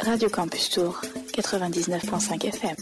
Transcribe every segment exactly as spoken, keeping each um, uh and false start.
Radio Campus Tour, quatre-vingt-dix-neuf virgule cinq F M.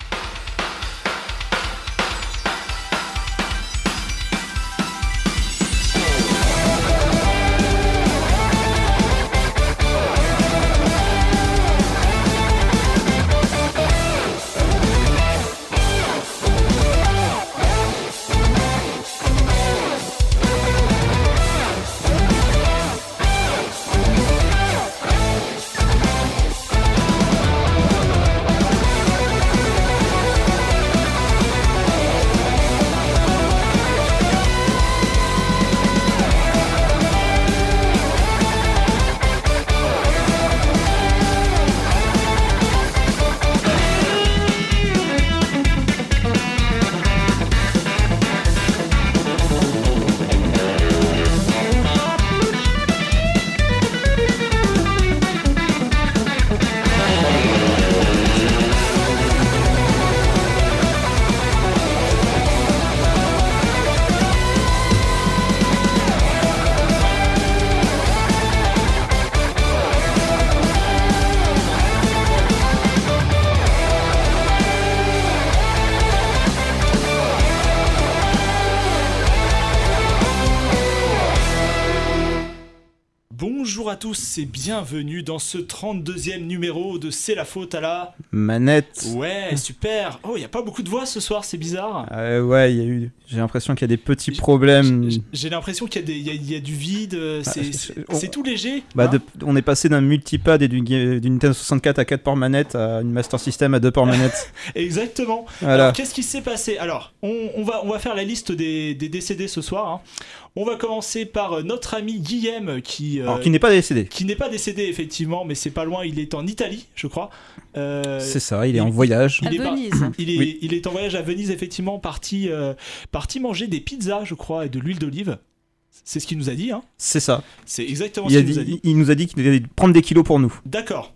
Bonjour à tous et bienvenue dans ce trente-deuxième numéro de C'est la faute à la... manette. Ouais, super. Oh, il n'y a pas beaucoup de voix ce soir, c'est bizarre. Euh, ouais, y a eu... j'ai l'impression qu'il y a des petits problèmes. J'ai, j'ai l'impression qu'il y a, des, il y a, il y a du vide, c'est, ah, c'est, on... c'est tout léger. Bah hein de... On est passé d'un multipad et d'une, d'une Nintendo soixante-quatre à quatre ports manette à une Master System à deux ports manette. Exactement. Voilà. Alors, qu'est-ce qui s'est passé? Alors, on, on, va, on va faire la liste des, des décédés ce soir. Hein. On va commencer par notre ami Guillaume qui... Euh, Alors, qui n'est pas décédé. Qui n'est pas décédé, effectivement, mais c'est pas loin, il est en Italie, je crois. Euh, c'est ça, il est il, en voyage. Il à est Venise. Par... Il, est, oui. il est en voyage à Venise, effectivement, parti, euh, parti manger des pizzas, je crois, et de l'huile d'olive. C'est ce qu'il nous a dit. Hein. C'est ça. C'est exactement il ce qu'il dit, nous a dit. Il nous a dit qu'il allait prendre des kilos pour nous. D'accord.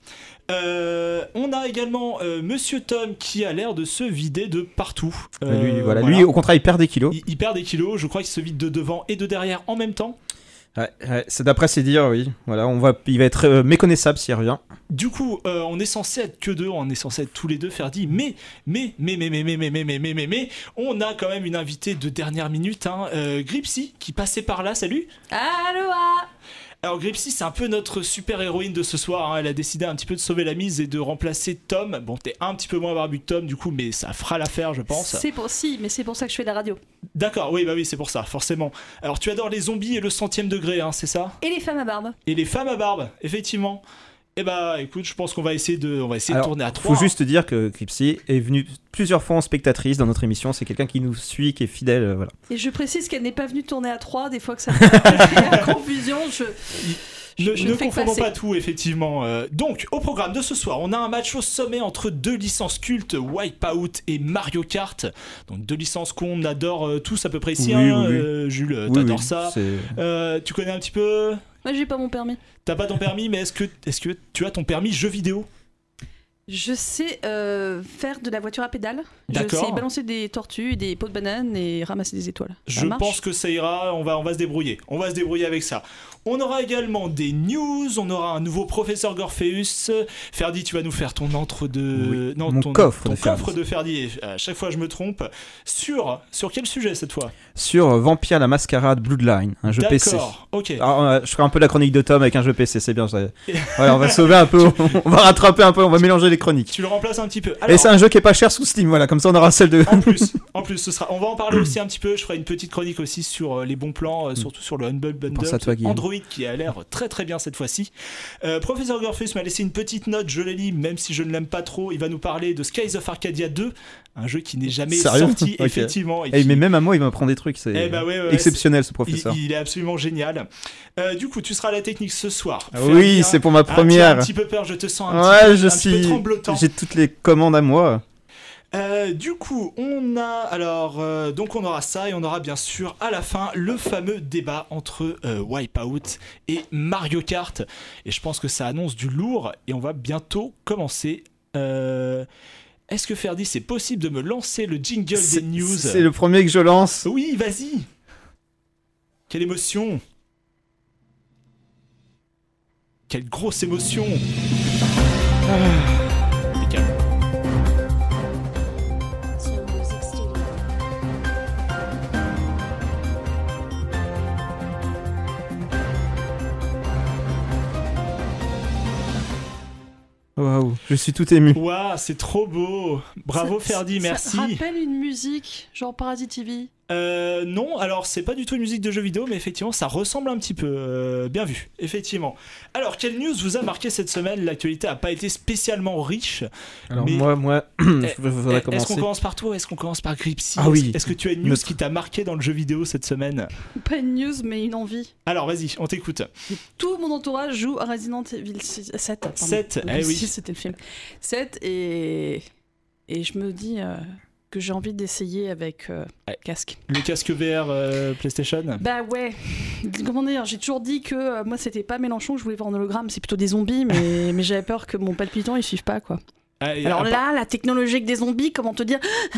Euh, on a également euh, Monsieur Tom qui a l'air de se vider de partout. Euh, lui, voilà. Voilà. Lui, au contraire, il perd des kilos. Il, il perd des kilos. Je crois qu'il se vide de devant et de derrière en même temps. Ouais, ouais, c'est d'après ses dires, oui. Voilà, on va, il va être euh, méconnaissable s'il revient. Du coup, euh, on est censé être que deux, on est censé être tous les deux Ferdi, mais, mais, mais, mais, mais, mais, mais, mais, mais, mais, mais, mais, on a quand même une invitée de dernière minute, hein, euh, Gripsy, qui passait par là. Salut. Aloha. Alors Gripsy, c'est un peu notre super héroïne de ce soir, hein. Elle a décidé un petit peu de sauver la mise et de remplacer Tom. Bon, t'es un petit peu moins barbu que Tom du coup, mais ça fera l'affaire, je pense. C'est pour si, mais c'est pour ça que je fais de la radio. D'accord, oui, bah oui, c'est pour ça, forcément. Alors tu adores les zombies et le centième degré, hein, c'est ça? Et les femmes à barbe. Et les femmes à barbe, effectivement. Eh bah écoute, je pense qu'on va essayer de, on va essayer Alors, de tourner à trois. Faut juste dire que Gripsy est venue plusieurs fois en spectatrice dans notre émission. C'est quelqu'un qui nous suit, qui est fidèle, euh, voilà. Et je précise qu'elle n'est pas venue tourner à trois. Des fois que ça fait la confusion, je. Ne, je ne fais confondons passer. pas tout, effectivement. Euh, donc, au programme de ce soir, on a un match au sommet entre deux licences cultes, Wipeout et Mario Kart. Donc, deux licences qu'on adore euh, tous à peu près ici. Oui, hein, oui, oui. euh, Jules, Oui, t'adores oui, ça. c'est... Euh, tu connais un petit peu? Moi, j'ai pas mon permis. T'as pas ton permis, mais est-ce que, est-ce que tu as ton permis jeu vidéo? Je sais euh, faire de la voiture à pédale. D'accord. Je sais balancer des tortues, des pots de bananes et ramasser des étoiles. Ça Je marche. pense que ça ira, on va, on va se débrouiller. On va se débrouiller avec ça. On aura également des news, on aura un nouveau professeur Gorpheus. Ferdi, tu vas nous faire ton entre de... Oui, non, mon ton coffre ton de Ferdi. coffre de Ferdi. À chaque fois, je me trompe. Sur, sur quel sujet cette fois? Sur Vampire la Mascarade Bloodline, un jeu D'accord, P C. ok. Alors, euh, je ferai un peu la chronique de Tom avec un jeu P C, c'est bien. Ça... Voilà, on va sauver un peu, on va rattraper un peu, on va mélanger les chroniques. Tu le remplaces un petit peu. Alors, Et c'est un jeu qui est pas cher sous Steam, voilà, comme ça on aura celle de... En plus, en plus, ce sera. On va en parler aussi un petit peu. Je ferai une petite chronique aussi sur euh, les bons plans, euh, surtout sur le Humble Pense à toi, Bundle Guillaume. Android qui a l'air très très bien cette fois-ci. Euh, Professeur Gorpheus m'a laissé une petite note, je l'ai lis, même si je ne l'aime pas trop. Il va nous parler de Skies of Arcadia deux, un jeu qui n'est jamais Sérieux sorti, Ok. effectivement. Et Eh, qui- mais même à moi, il m'apprend des trucs, c'est Eh bah ouais, ouais, ouais, exceptionnel ce il, professeur. il est absolument génial. Euh, Euh, du coup, tu seras à la technique ce soir. Ah Ferdi, oui, hein. c'est pour ma Ah, tu as première. un petit peu peur, je te sens un Ouais, petit peu, je un petit peu suis. tremblotant. J'ai toutes les commandes à moi. Euh, du coup, on a alors euh, donc on aura ça et on aura bien sûr à la fin le fameux débat entre euh, Wipeout et Mario Kart. Et je pense que ça annonce du lourd et on va bientôt commencer. Euh, Est-ce que Ferdi, c'est possible de me lancer le jingle C'est- des news? C'est le premier que je lance. Oui, vas-y. Quelle émotion. Quelle grosse émotion. Impeccable. Waouh, je suis tout ému. Waouh, c'est trop beau. Bravo Ça- Ferdi, merci. Ça rappelle une musique, genre Parasite T V. Euh, non, alors c'est pas du tout une musique de jeu vidéo, mais effectivement ça ressemble un petit peu. Euh, bien vu, effectivement. Alors, quelle news vous a marqué cette semaine? L'actualité a pas été spécialement riche. Alors Mais- moi, moi, Eh, je voudrais Est-ce qu'on commencer. commence par toi ou est-ce qu'on commence par Gripsy? Ah Est-ce- oui. Est-ce que tu as une news Notre- qui t'a marqué dans le jeu vidéo cette semaine? Pas une news, mais une envie. Alors vas-y, on t'écoute. Tout mon entourage joue à Resident Evil six, sept. pardon. sept, Donc, eh le oui. six, c'était le film. sept, et, et je me dis euh, que j'ai envie d'essayer avec euh, Ouais. casque. Le casque V R euh, PlayStation. Bah ouais, comment dire, j'ai toujours dit que euh, moi c'était pas Mélenchon que je voulais voir en hologramme, c'est plutôt des zombies, mais, mais j'avais peur que mon palpitant il suive pas quoi. Ah, et Alors à part- là, la technologie avec des zombies, comment te dire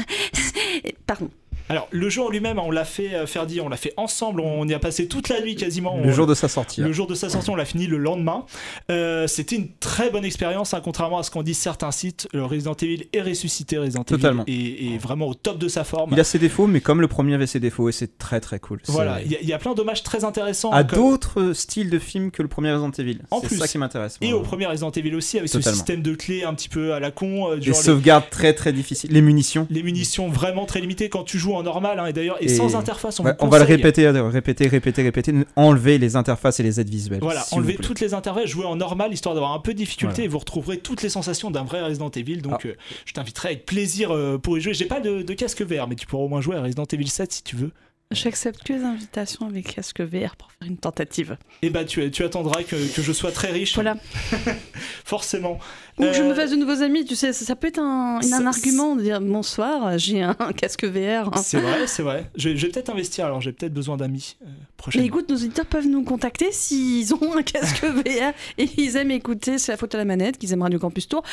Pardon. Alors le jeu en lui-même, on l'a fait, euh, Ferdi, on l'a fait ensemble, on y a passé toute la nuit quasiment. Le On- jour de sa sortie. Le là. jour de sa sortie, on l'a fini le lendemain. Euh, C'était une très bonne expérience, hein, contrairement à ce qu'en disent certains sites. Le Resident Evil est ressuscité, Resident Totalement. Evil est, est vraiment au top de sa forme. Il a ses défauts, mais comme le premier avait ses défauts, et c'est très très cool. C'est- Voilà, il y, a- il y a plein d'hommages très intéressants. À comme- d'autres styles de films que le premier Resident Evil. En C'est plus. ça qui m'intéresse. Et moi. au premier Resident Evil aussi, avec Totalement. ce système de clés un petit peu à la con. euh, Les genre les- sauvegardes très très difficiles. Les munitions. les munitions vraiment très limitées quand tu joues en normal, hein, et d'ailleurs, et, Et- sans interface, on Ouais, vous on va le conseille- répéter, euh, répéter, répéter, répéter. Enlever les interfaces et les aides visuelles. Voilà, s'il enlevez vous plaît. toutes les interfaces, jouez en normal histoire d'avoir un peu de difficulté Voilà. et vous retrouverez toutes les sensations d'un vrai Resident Evil. Donc Ah. euh, je t'inviterai avec plaisir euh, pour y jouer. J'ai pas de, de casque V R, mais tu pourras au moins jouer à Resident Evil sept si tu veux. J'accepte que les invitations avec casque V R pour faire une tentative. Et bah tu, tu attendras que, que je sois très riche, Voilà. forcément. Ou que je Euh, me fasse de nouveaux amis, tu sais, ça, ça peut être un, ça- un argument de dire bonsoir, j'ai un casque V R. C'est vrai, c'est vrai. Je, vais- je vais peut-être investir alors, j'ai peut-être besoin d'amis euh, Mais prochainement. écoute, nos auditeurs peuvent nous contacter s'ils ont un casque V R et ils aiment écouter C'est la faute à la manette, qu'ils aiment Radio Campus Tour.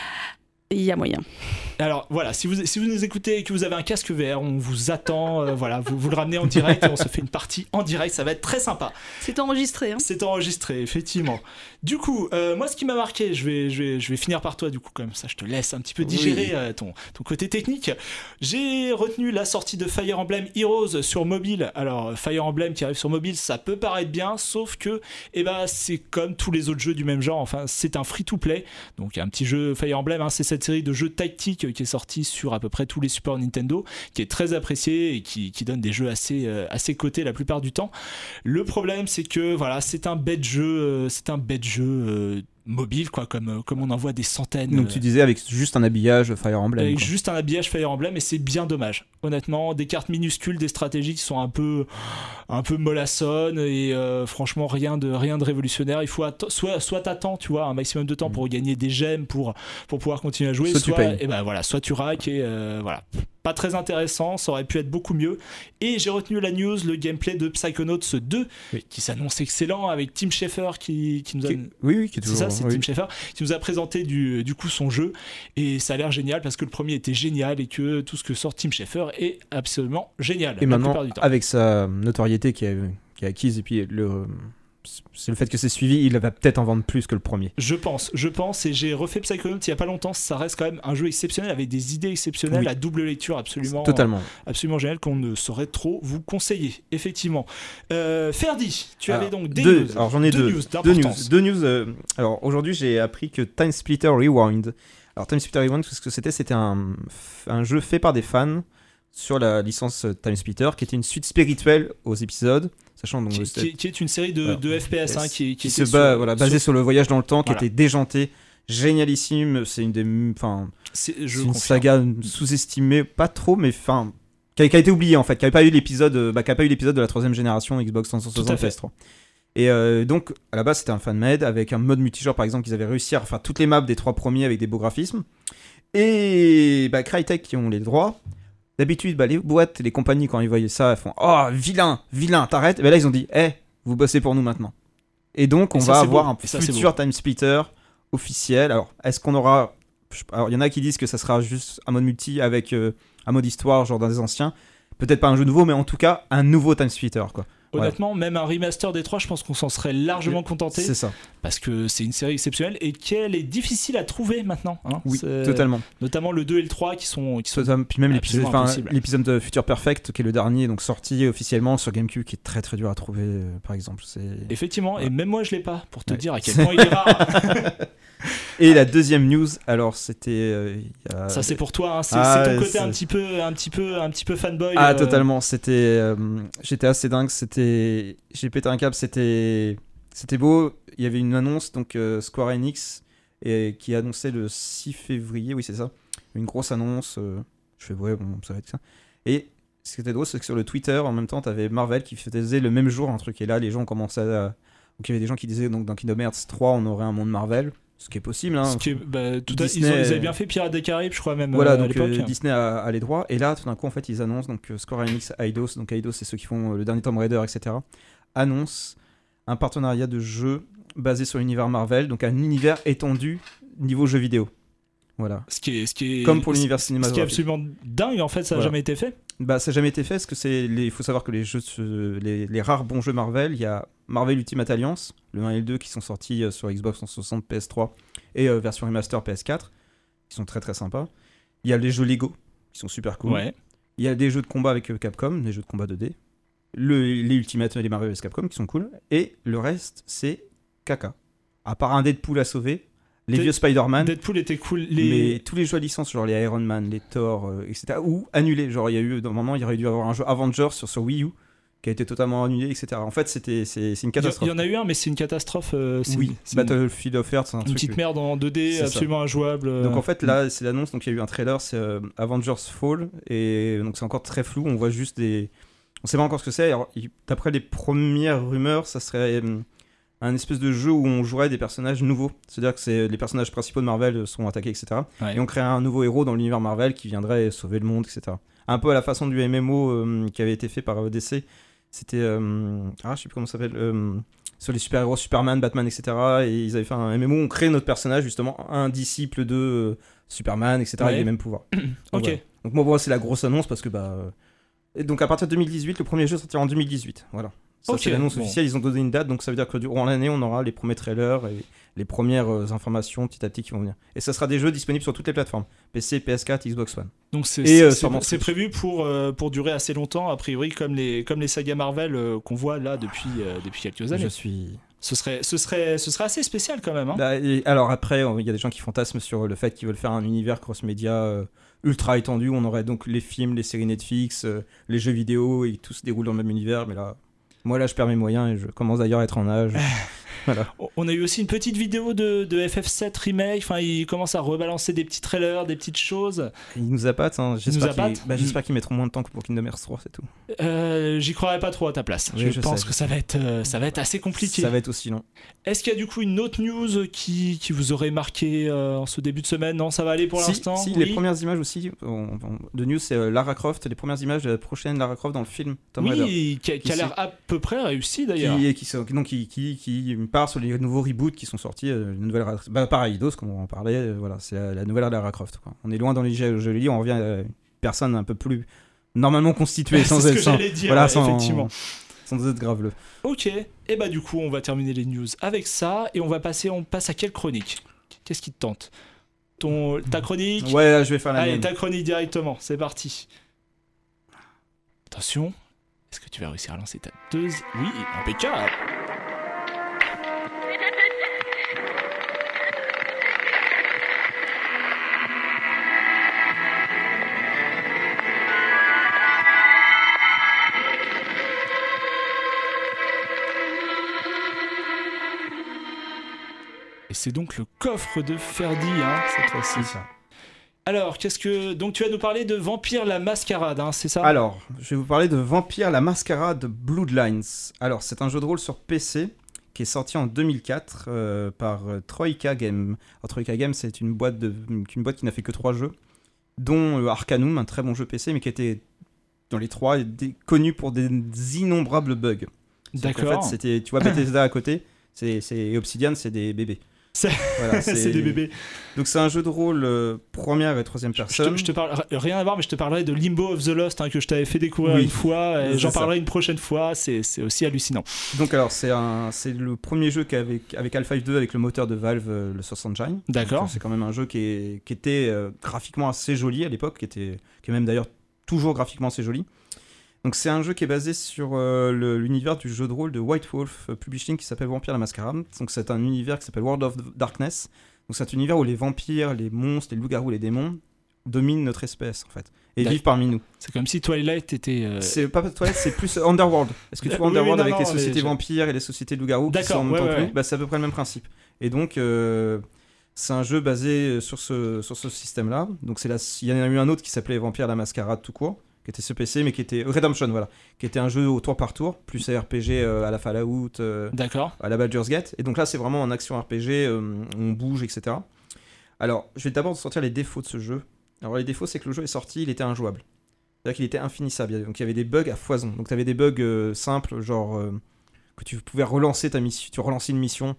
Il y a moyen. Alors voilà, si vous, si vous nous écoutez et que vous avez un casque V R, on vous attend, euh, voilà, vous, vous le ramenez en direct et on se fait une partie en direct, ça va être très sympa. C'est enregistré, hein. C'est enregistré, effectivement. Du coup, euh, moi, ce qui m'a marqué, je vais, je, vais, je vais finir par toi, du coup, comme ça, je te laisse un petit peu digérer Oui. euh, ton, ton côté technique. J'ai retenu la sortie de Fire Emblem Heroes sur mobile. Alors, Fire Emblem qui arrive sur mobile, ça peut paraître bien, sauf que, eh ben, c'est comme tous les autres jeux du même genre. Enfin, c'est un free-to-play. Donc, un petit jeu Fire Emblem, hein, c'est cette série de jeux tactiques qui est sortie sur à peu près tous les supports Nintendo, qui est très appréciée et qui, qui donne des jeux assez, euh, assez cotés la plupart du temps. Le problème, c'est que voilà, c'est un bête jeu, euh, c'est un bête jeu euh, mobile, quoi, comme, euh, comme on en voit des centaines. Donc tu disais avec juste un habillage Fire Emblem. Avec quoi. juste un habillage Fire Emblem, et c'est bien dommage. Honnêtement, des cartes minuscules, des stratégies qui sont un peu, un peu mollassonnes, et euh, franchement rien de, rien de révolutionnaire. Il faut atte- soit, soit t'attends, tu vois, un maximum de temps pour gagner des gemmes, pour, pour pouvoir continuer à jouer, Soit tu payes. et ben voilà, soit tu raques, et euh, voilà. Pas très intéressant, ça aurait pu être beaucoup mieux. Et j'ai retenu la news, le gameplay de Psychonauts deux, Oui. qui s'annonce excellent, avec Tim Schafer qui, qui nous a... Qui- Oui, oui, qui est C'est toujours. ça, c'est oui. Tim Schafer qui nous a présenté du, du coup son jeu, et ça a l'air génial parce que le premier était génial et que tout ce que sort Tim Schafer est absolument génial Et la maintenant, plupart du temps. avec sa notoriété qui est, qui est acquise, et puis le, c'est le fait que c'est suivi, il va peut-être en vendre plus que le premier. Je pense, je pense, et j'ai refait Psychonauts il y a pas longtemps, ça reste quand même un jeu exceptionnel avec des idées exceptionnelles, Oui. à double lecture absolument, Totalement. absolument génial qu'on ne saurait trop vous conseiller, effectivement. Euh, Ferdi, tu Alors, avais donc des deux, news. alors j'en ai deux. Deux news Deux news. d'importance. Deux news, euh, alors aujourd'hui j'ai appris que Time Splitter Rewind. Alors Time Splitter Rewind, ce que c'était, c'était un, un jeu fait par des fans sur la licence Time Splitter, qui était une suite spirituelle aux épisodes, sachant donc Qui, c'était- qui- qui est une série de, Voilà. de F P S hein, qui, qui qui se était bat, sur- voilà, basé sur, le voyage dans le temps, qui Voilà. était déjanté, génialissime. C'est une des, enfin, c'est, je c'est une confirme. saga sous-estimée, pas trop, mais enfin, qui a, qui a été oubliée en fait, qui n'avait pas eu l'épisode, euh, bah, qui a pas eu l'épisode de la troisième génération Xbox trois cent Tout à soixante fait. P S trois. Et euh, donc, à la base, c'était un fan-made avec un mode multijoueur, par exemple, qu'ils avaient réussi à refaire toutes les maps des trois premiers avec des beaux graphismes. Et bah, Crytek, qui ont les droits, d'habitude, bah, les boîtes, les compagnies, quand ils voyaient ça, elles font oh, vilain, vilain, t'arrêtes. Et bah, là, ils ont dit eh, vous bossez pour nous maintenant. Et donc, on Et ça, va c'est avoir beau. un Et ça, c'est futur beau. Time Splitter officiel. Alors, est-ce qu'on aura. Alors, il y en a qui disent que ça sera juste un mode multi avec euh, un mode histoire, genre dans des anciens. Peut-être pas un jeu nouveau, mais en tout cas, un nouveau Time Splitter, quoi. Honnêtement, ouais. même un remaster des trois, je pense qu'on s'en serait largement contenté. C'est ça. Parce que c'est une série exceptionnelle et qu'elle est difficile à trouver maintenant. Hein. Oui, c'est... totalement. Notamment le deux et le trois qui sont. Qui sont Puis même l'épisode, l'épisode de Future Perfect, qui est le dernier, donc sorti officiellement sur GameCube, qui est très très dur à trouver, euh, par exemple. C'est... Effectivement, ouais. et même moi je l'ai pas, pour te ouais. dire à quel point il est rare. Et la deuxième news, alors c'était. Euh, y a... Ça c'est pour toi, hein. c'est, ah, c'est ton côté c'est... un petit peu, un petit peu, un petit peu fanboy. Ah euh... totalement, c'était, euh, j'étais assez dingue, c'était, j'ai pété un câble, c'était, c'était beau. Il y avait une annonce donc euh, Square Enix et qui annonçait le six février, oui c'est ça, une grosse annonce. Euh, je fais ouais bon ça va être ça. Et ce qui était drôle, c'est que sur le Twitter en même temps, t'avais Marvel qui faisait le même jour un truc et là les gens commençaient à, donc il y avait des gens qui disaient donc dans Kingdom Hearts trois on aurait un monde Marvel. Ce qui est possible. Hein. Ce qui est, bah, tout Disney, à, ils, ont, ils avaient bien fait Pirates des Caraïbes, je crois même. Voilà, euh, donc à l'époque. Euh, Disney a, a les droits. Et là, tout d'un coup, en fait, ils annoncent, donc Square Enix, Eidos, donc Eidos, c'est ceux qui font euh, le dernier Tomb Raider, et cetera, annoncent un partenariat de jeu basé sur l'univers Marvel, donc un univers étendu niveau jeu vidéo. Voilà. Ce qui est, ce qui est, Comme pour l'univers cinématographique. Ce qui est absolument dingue, en fait, ça n'a voilà. jamais été fait. Bah, ça n'a jamais été fait, parce que c'est les... il faut savoir que les jeux, les, les rares bons jeux Marvel, il y a Marvel Ultimate Alliance, le un et le deux qui sont sortis sur Xbox trois cent soixante, P S trois et euh, version remaster P S quatre, qui sont très très sympas. Il y a les jeux Lego, qui sont super cool. Ouais. Il y a des jeux de combat avec Capcom, des jeux de combat deux D. Le, les Ultimate et les Marvel vs Capcom qui sont cool. Et le reste, c'est caca. À part un Deadpool à sauver, les Dead... vieux Spider-Man. Deadpool était cool. Les... Mais tous les jeux à licence, genre les Iron Man, les Thor, euh, et cetera. Ou annulés. Genre, il y a eu, dans un moment, il y aurait dû avoir un jeu Avengers sur, sur Wii U qui a été totalement annulé, et cetera. En fait, c'était, c'est, c'est une catastrophe. Il y en a eu un, mais c'est une catastrophe. Euh, c'est oui, une, c'est Battlefield of Earth, c'est un une truc. petite merde en deux D, c'est absolument ça. injouable. Euh... Donc en fait, là, c'est l'annonce. Donc il y a eu un trailer, c'est euh, Avengers Fall, et donc c'est encore très flou. On voit juste des. On sait pas encore ce que c'est. Alors, d'après les premières rumeurs, ça serait euh, un espèce de jeu où on jouerait des personnages nouveaux. C'est-à-dire que c'est, les personnages principaux de Marvel sont attaqués, et cetera. Ouais. Et on créerait un nouveau héros dans l'univers Marvel qui viendrait sauver le monde, et cetera. Un peu à la façon du M M O euh, qui avait été fait par D C. C'était. Euh, ah, je sais plus comment ça s'appelle. Euh, sur les super-héros, Superman, Batman, et cetera. Et ils avaient fait un M M O où on crée notre personnage, justement, un disciple de euh, Superman, et cetera. Ouais. Avec les mêmes pouvoirs. Donc, ok. Voilà. Donc, moi, bon, c'est la grosse annonce parce que. Bah, et donc, à partir de deux mille dix-huit, le premier jeu sortira en deux mille dix-huit. Voilà. Ça, okay, c'est l'annonce bon. officielle. Ils ont donné une date, donc ça veut dire que durant l'année, on aura les premiers trailers et les premières euh, informations petit à petit qui vont venir. Et ça sera des jeux disponibles sur toutes les plateformes P C, P S quatre, Xbox One. Donc c'est, et, c'est, euh, c'est, c'est prévu pour, euh, pour durer assez longtemps, a priori, comme les, comme les sagas Marvel euh, qu'on voit là depuis, euh, depuis quelques années. Je suis. Ce serait, ce, serait, ce serait assez spécial quand même. Hein. Bah, et alors après, il y a des gens qui fantasment sur le fait qu'ils veulent faire un univers cross-média euh, ultra étendu. On aurait donc les films, les séries Netflix, euh, les jeux vidéo, et tout se déroule dans le même univers. Mais là, moi là, je perds mes moyens et je commence d'ailleurs à être en âge. Voilà. On a eu aussi une petite vidéo de, de F F sept Remake. Enfin, il commence à rebalancer des petits trailers, des petites choses. Il nous appâte. Hein. J'espère, nous qu'ils, bah, j'espère qu'ils mettront moins de temps que pour Kingdom Hearts trois, c'est tout. Euh, j'y croirais pas trop à ta place. Oui, je, je pense sais, que ça va, être, euh, ça va être assez compliqué. Ça va être aussi long. Est-ce qu'il y a du coup une autre news qui, qui vous aurait marqué euh, en ce début de semaine? Non, ça va aller pour si, l'instant. Si, oui. Les premières images aussi on, on, de news, c'est euh, Lara Croft. Les premières images de la prochaine Lara Croft dans le film Tomb Raider. Oui, qui a, qui a l'air à peu près réussi d'ailleurs. Qui, qui, qui, donc, qui, qui, qui part sur les nouveaux reboots qui sont sortis. Euh, une nouvelle, bah, pareil, Eidos, comme on en parlait. Euh, voilà, c'est la, la nouvelle Lara Croft. Quoi. On est loin dans les jeux, je le dis, on revient à une personne un peu plus normalement constituée, sans c'est être, ce que sans, j'allais dire, voilà, ouais, sans, effectivement. Sans être graveleux. Ok, et bah du coup, on va terminer les news avec ça et on va passer, on passe à quelle chronique? Qu'est-ce qui te tente? Ton, ta chronique? Ouais, je vais faire la Allez, mienne. ta chronique directement, c'est parti. Attention, est-ce que tu vas réussir à lancer ta deuxième? Oui, impeccable. Et c'est donc le coffre de Ferdi, hein, cette fois-ci. C'est ça. Alors, qu'est-ce que... Donc, tu vas nous parler de Vampire la Mascarade, hein, c'est ça? Alors, je vais vous parler de Vampire la Mascarade Bloodlines. Alors, c'est un jeu de rôle sur P C qui est sorti en deux mille quatre euh, par euh, Troika Games. Alors, Troika Games, c'est une boîte, de... une boîte qui n'a fait que trois jeux, dont euh, Arcanum, un très bon jeu P C, mais qui était, dans les trois, des... connu pour des innombrables bugs. D'accord. En fait, c'était, tu vois, Bethesda à côté, c'est, c'est... et Obsidian, c'est des bébés. C'est, Voilà, c'est... c'est des bébés. Donc c'est un jeu de rôle euh, première et troisième Je personne. te, je te parle rien à voir, mais je te parlerai de Limbo of the Lost hein, que je t'avais fait découvrir Oui. une fois. Et C'est j'en ça. parlerai une prochaine fois. C'est, c'est aussi hallucinant. Donc alors c'est un, c'est le premier jeu qu'avec avec Half-Life deux avec le moteur de Valve, euh, le Source Engine. D'accord. Donc, euh, c'est quand même un jeu qui, est, qui était euh, graphiquement assez joli à l'époque, qui était, qui est même d'ailleurs toujours graphiquement assez joli. Donc c'est un jeu qui est basé sur euh, le- l'univers du jeu de rôle de White Wolf euh, Publishing qui s'appelle Vampire la Mascarade. Donc c'est un univers qui s'appelle World of Darkness. Donc c'est un univers où les vampires, les monstres, les loups-garous, les démons dominent notre espèce en fait et D'accord. vivent parmi nous. C'est comme si Twilight était. euh, C'est pas Twilight, c'est plus Underworld. Est-ce que tu vois Oui, oui, Underworld non, avec non, les mais sociétés je- vampires et les sociétés de loups-garous qui D'accord, sont en même ouais, temps ouais, que nous ouais. Bah, c'est à peu près le même principe. Et donc euh, c'est un jeu basé sur ce, sur ce système-là. Donc c'est la- il y en a eu un autre qui s'appelait Vampire la Mascarade tout court, qui était sur P C, mais qui était Redemption, voilà, qui était un jeu au tour par tour, plus R P G euh, à la Fallout, euh, D'accord. à la Baldur's Gate. Et donc là, c'est vraiment un action R P G, euh, on bouge, et cetera. Alors, je vais d'abord sortir les défauts de ce jeu. Alors, les défauts, c'est que le jeu est sorti, il était injouable. C'est-à-dire qu'il était infinissable. Donc, il y avait des bugs à foison. Donc, tu avais des bugs euh, simples, genre euh, que tu pouvais relancer ta mission, tu relançais une mission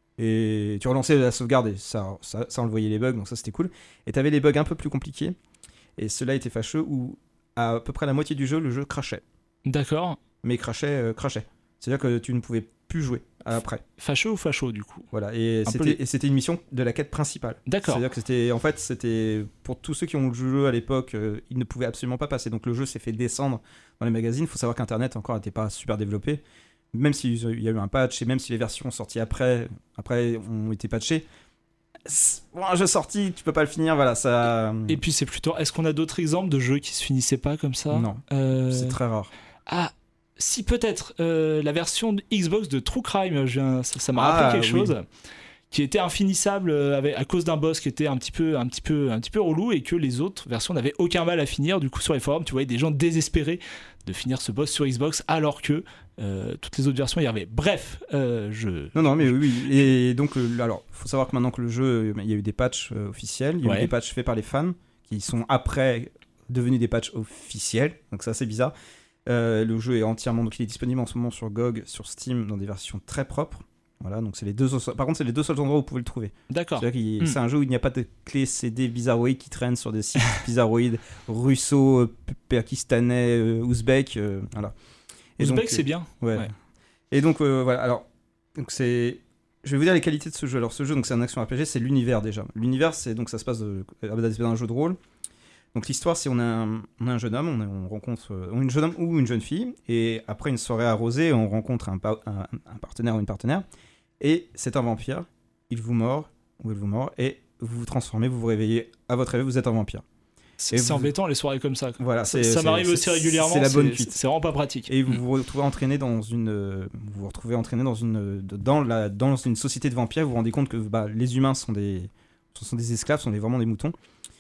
et tu relançais la sauvegarde et ça, ça, ça envoyait les bugs, donc ça c'était cool. Et tu avais les bugs un peu plus compliqués et cela était fâcheux où à peu près la moitié du jeu, le jeu crachait. D'accord. Mais crachait, euh, crachait. C'est-à-dire que tu ne pouvais plus jouer après. Facho ou facho du coup? Voilà, et Un peu c'était, les- et c'était une mission de la quête principale. D'accord. C'est-à-dire que c'était, en fait, c'était pour tous ceux qui ont joué le jeu à l'époque, euh, ils ne pouvaient absolument pas passer. Donc le jeu s'est fait descendre dans les magazines. Il faut savoir qu'Internet encore n'était pas super développé, même s'il y a eu un patch et même si les versions sorties après, après ont été patchées. c'est- Bon, un jeu sorti, tu peux pas le finir, voilà, ça. Et puis c'est plutôt. Est-ce qu'on a d'autres exemples de jeux qui se finissaient pas comme ça? Non, Euh, c'est très rare. Ah, si peut-être euh, la version de Xbox de True Crime, je viens- ça, ça m'a Ah, rappelé quelque oui. chose, qui était infinissable euh, avec, à cause d'un boss qui était un petit peu, un petit peu, un petit peu relou et que les autres versions n'avaient aucun mal à finir. Du coup, sur les forums, tu voyais des gens désespérés de finir ce boss sur Xbox, alors que euh, toutes les autres versions y arrivaient. Bref, euh, je. Non, non, mais oui, oui. Et donc, euh, alors, faut savoir que maintenant que le jeu, il y a eu des patchs euh, officiels, il y a Ouais. eu des patchs faits par les fans, qui sont après devenus des patchs officiels. Donc ça, c'est bizarre. Euh, le jeu est entièrement, donc il est disponible en ce moment sur G O G, sur Steam, dans des versions très propres. Voilà, donc c'est les deux. Par contre, c'est les deux seuls endroits où vous pouvez le trouver. D'accord. C'est-à-dire qu'il- Hmm. c'est un jeu où il n'y a pas de clé C D bizarroïde qui traîne sur des sites bizarroïdes, russo, euh, p- pakistanais, euh, ouzbek, euh, voilà. Et Uzbek, donc, c'est bien. Ouais. Ouais. Et donc euh, voilà, alors donc c'est je vais vous dire les qualités de ce jeu. Alors ce jeu donc c'est un action R P G, c'est l'univers déjà. L'univers c'est donc ça se passe de, à la base d'un jeu de rôle. Donc l'histoire c'est on a un, on a un jeune homme, on, a- on rencontre euh, une jeune homme ou une jeune fille et après une soirée arrosée, on rencontre un, pa- un, un partenaire ou une partenaire et c'est un vampire, il vous mord ou elle vous mord et vous vous transformez, vous vous réveillez à votre réveil, vous êtes un vampire. C'est Et c'est vous- embêtant les soirées comme ça. quoi. Voilà, Ça, c'est- ça c'est- m'arrive c'est- aussi régulièrement. c'est la bonne c'est- cuite. C'est vraiment pas pratique. Et vous Mm. vous retrouvez entraîné dans une, euh, vous vous retrouvez entraîné dans une, dans la, dans une société de vampires. Vous vous rendez compte que bah, les humains sont des, sont des esclaves, sont des, vraiment des moutons.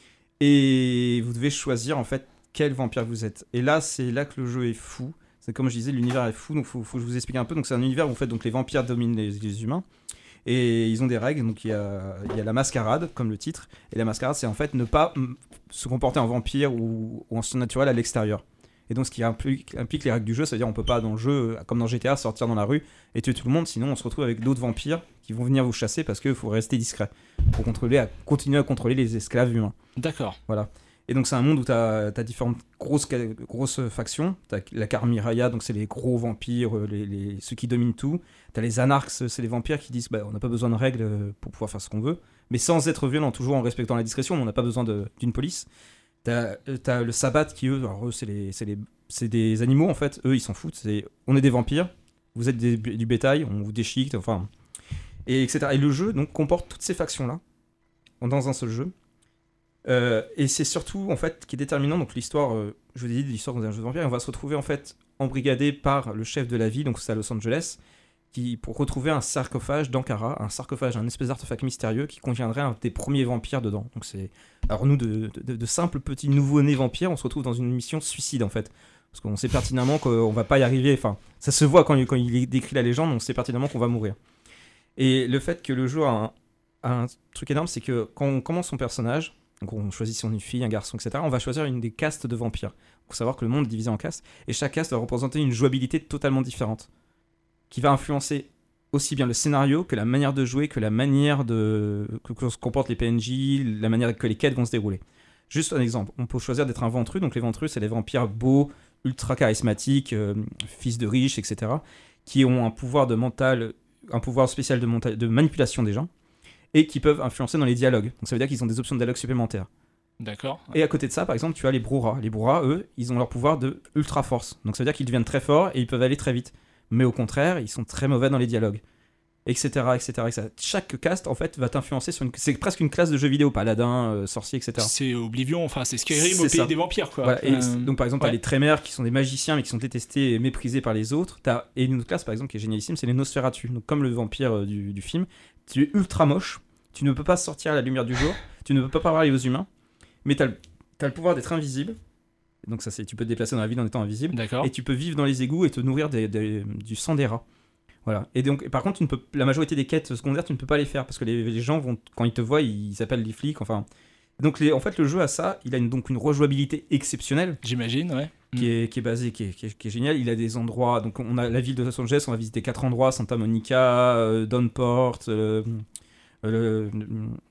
Et vous devez choisir en fait quel vampire vous êtes. Et là, c'est là que le jeu est fou. C'est comme je disais, l'univers est fou. Donc, faut, faut que je vous explique un peu. Donc, c'est un univers où en fait, donc les vampires dominent les, les humains. Et ils ont des règles. Donc, il y a, il y a la mascarade, comme le titre. Et la mascarade, c'est en fait ne pas mm, se comporter en vampire ou, ou en surnaturel à l'extérieur. Et donc, ce qui implique, implique les règles du jeu, c'est-à-dire on peut pas dans le jeu, comme dans G T A, sortir dans la rue et tuer tout le monde, sinon on se retrouve avec d'autres vampires qui vont venir vous chasser parce qu'il faut rester discret pour contrôler, à, continuer à contrôler les esclaves humains. D'accord. Voilà. Et donc c'est un monde où tu as différentes grosses, ca- grosses factions. Tu as la Carmiraya, donc c'est les gros vampires, euh, les, les- ceux qui dominent tout. Tu as les Anarches, c'est les vampires qui disent bah, on n'a pas besoin de règles euh, pour pouvoir faire ce qu'on veut, mais sans être violent, toujours en respectant la discrétion, on n'a pas besoin de- d'une police. T'as as le Sabbat qui, eux, alors eux c'est les, c'est les, c'est des animaux en fait, eux ils s'en foutent. C'est, on est des vampires, vous êtes des- du bétail, on vous déchiquette, enfin. Et etc. Et le jeu donc comporte toutes ces factions-là dans un seul jeu. Euh, et c'est surtout en fait qui est déterminant. Donc l'histoire, euh, je vous ai dit l'histoire d'un jeu de vampire, et on va se retrouver en fait embrigadé par le chef de la ville, donc c'est à Los Angeles, qui pour retrouver un sarcophage d'Ankara, un sarcophage, un espèce d'artefact mystérieux qui contiendrait un des premiers vampires dedans. Donc c'est alors nous de, de, de simples petits nouveau-nés vampires, on se retrouve dans une mission suicide en fait. Parce qu'on sait pertinemment qu'on va pas y arriver, enfin, ça se voit quand il, quand il décrit la légende, on sait pertinemment qu'on va mourir. Et le fait que le jeu a un, a un truc énorme, c'est que quand on commence son personnage, donc on choisit si on est une fille, un garçon, et cetera, on va choisir une des castes de vampires. Il faut savoir que le monde est divisé en castes, et chaque caste va représenter une jouabilité totalement différente, qui va influencer aussi bien le scénario que la manière de jouer, que la manière de que, que se comportent les P N J, la manière que les quêtes vont se dérouler. Juste un exemple, on peut choisir d'être un ventru, donc les ventrus, c'est les vampires beaux, ultra charismatiques, euh, fils de riches, et cetera, qui ont un pouvoir de mental, un pouvoir spécial de, monta- de manipulation des gens, et qui peuvent influencer dans les dialogues. Donc ça veut dire qu'ils ont des options de dialogue supplémentaires. D'accord. Et à côté de ça, par exemple, tu as les Brura. Les Brura, eux, ils ont leur pouvoir de ultra force. Donc ça veut dire qu'ils deviennent très forts et ils peuvent aller très vite. Mais au contraire, ils sont très mauvais dans les dialogues. Etc, etc, et cetera. Chaque caste, en fait, va t'influencer sur une... C'est presque une classe de jeux vidéo, paladin, euh, sorcier, et cetera. C'est Oblivion, enfin c'est Skyrim C'est au pays ça. des vampires, quoi. Voilà. Et Euh, donc, par exemple, ouais. t'as les Trémères qui sont des magiciens, mais qui sont détestés et méprisés par les autres. T'as... Et une autre classe, par exemple, qui est génialissime, c'est les Nosferatu. Donc, comme le vampire euh, du, du film, tu es ultra moche, tu ne peux pas sortir à la lumière du jour, tu ne peux pas parler aux humains, mais t'as le, t'as le pouvoir d'être invisible. Donc, ça, c'est... tu peux te déplacer dans la ville en étant invisible. D'accord. Et tu peux vivre dans les égouts et te nourrir des, des- du sang des rats. Voilà. Et donc, et par contre, tu ne peux, la majorité des quêtes secondaires, tu ne peux pas les faire parce que les, les gens vont, quand ils te voient, ils appellent les flics. Enfin, donc les, en fait, le jeu a ça. Il a une, donc une rejouabilité exceptionnelle J'imagine, ouais. qui est, qui est basée, qui est, qui est, qui est géniale. Il a des endroits. Donc, on a la ville de Los Angeles. On va visiter quatre endroits: Santa Monica, euh, Downport, euh, euh, le,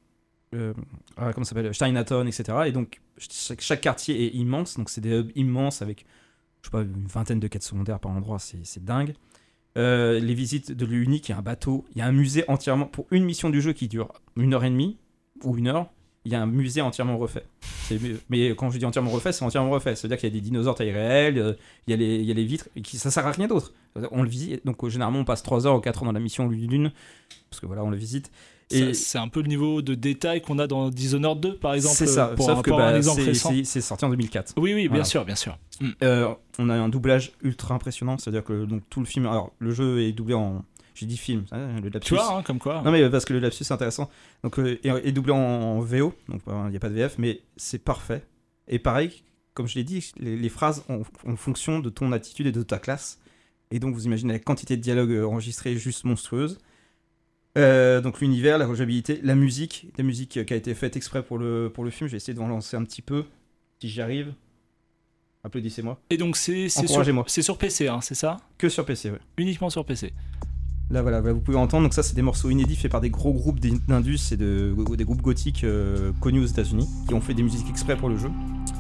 euh, ah, comment ça s'appelle, Chinatown, et cetera. Et donc, chaque, chaque quartier est immense. Donc, c'est des hubs immenses avec, je sais pas, une vingtaine de quêtes secondaires par endroit. C'est, c'est dingue. Euh, les visites de lieux uniques, il y a un bateau, il y a un musée entièrement, pour une mission du jeu qui dure une heure et demie ou une heure, il y a un musée entièrement refait. C'est, mais quand je dis entièrement refait, c'est entièrement refait. Ça veut dire qu'il y a des dinosaures taille réelle, euh, il, y a les, il y a les vitres, et qui, ça sert à rien d'autre. On le visite, donc euh, généralement on passe trois heures ou quatre heures dans la mission d'une, parce que voilà, on le visite. Ça, Et c'est un peu le niveau de détail qu'on a dans Dishonored deux, par exemple. c'est ça, pour sauf un, que pour bah, un exemple c'est, récent. c'est, c'est sorti en deux mille quatre. Oui, oui, bien Voilà. sûr, bien sûr. Mm. Euh, on a un doublage ultra impressionnant, c'est-à-dire que donc, tout le film, alors le jeu est doublé en, j'ai dit film, hein, le lapsus. Tu vois, hein, comme quoi. Non mais parce que le lapsus c'est intéressant. Donc euh, est, est doublé en, en V O, donc il n'y a pas de V F, mais c'est parfait. Et pareil, comme je l'ai dit, les, les phrases en, en fonction de ton attitude et de ta classe. Et donc vous imaginez la quantité de dialogue enregistrés juste monstrueuse. Euh, donc l'univers, la rejouabilité, la musique, la musique qui a été faite exprès pour le, pour le film. Je vais essayer de vous en lancer un petit peu, si j'y arrive. Applaudissez-moi. Et donc c'est, c'est, sur, Encouragez-moi. c'est sur P C, hein, c'est ça? Que sur P C, ouais. Uniquement sur P C. Là, voilà, voilà, vous pouvez entendre. Donc ça, c'est des morceaux inédits faits par des gros groupes d'indus et de, des groupes gothiques euh, connus aux États-Unis qui ont fait des musiques exprès pour le jeu.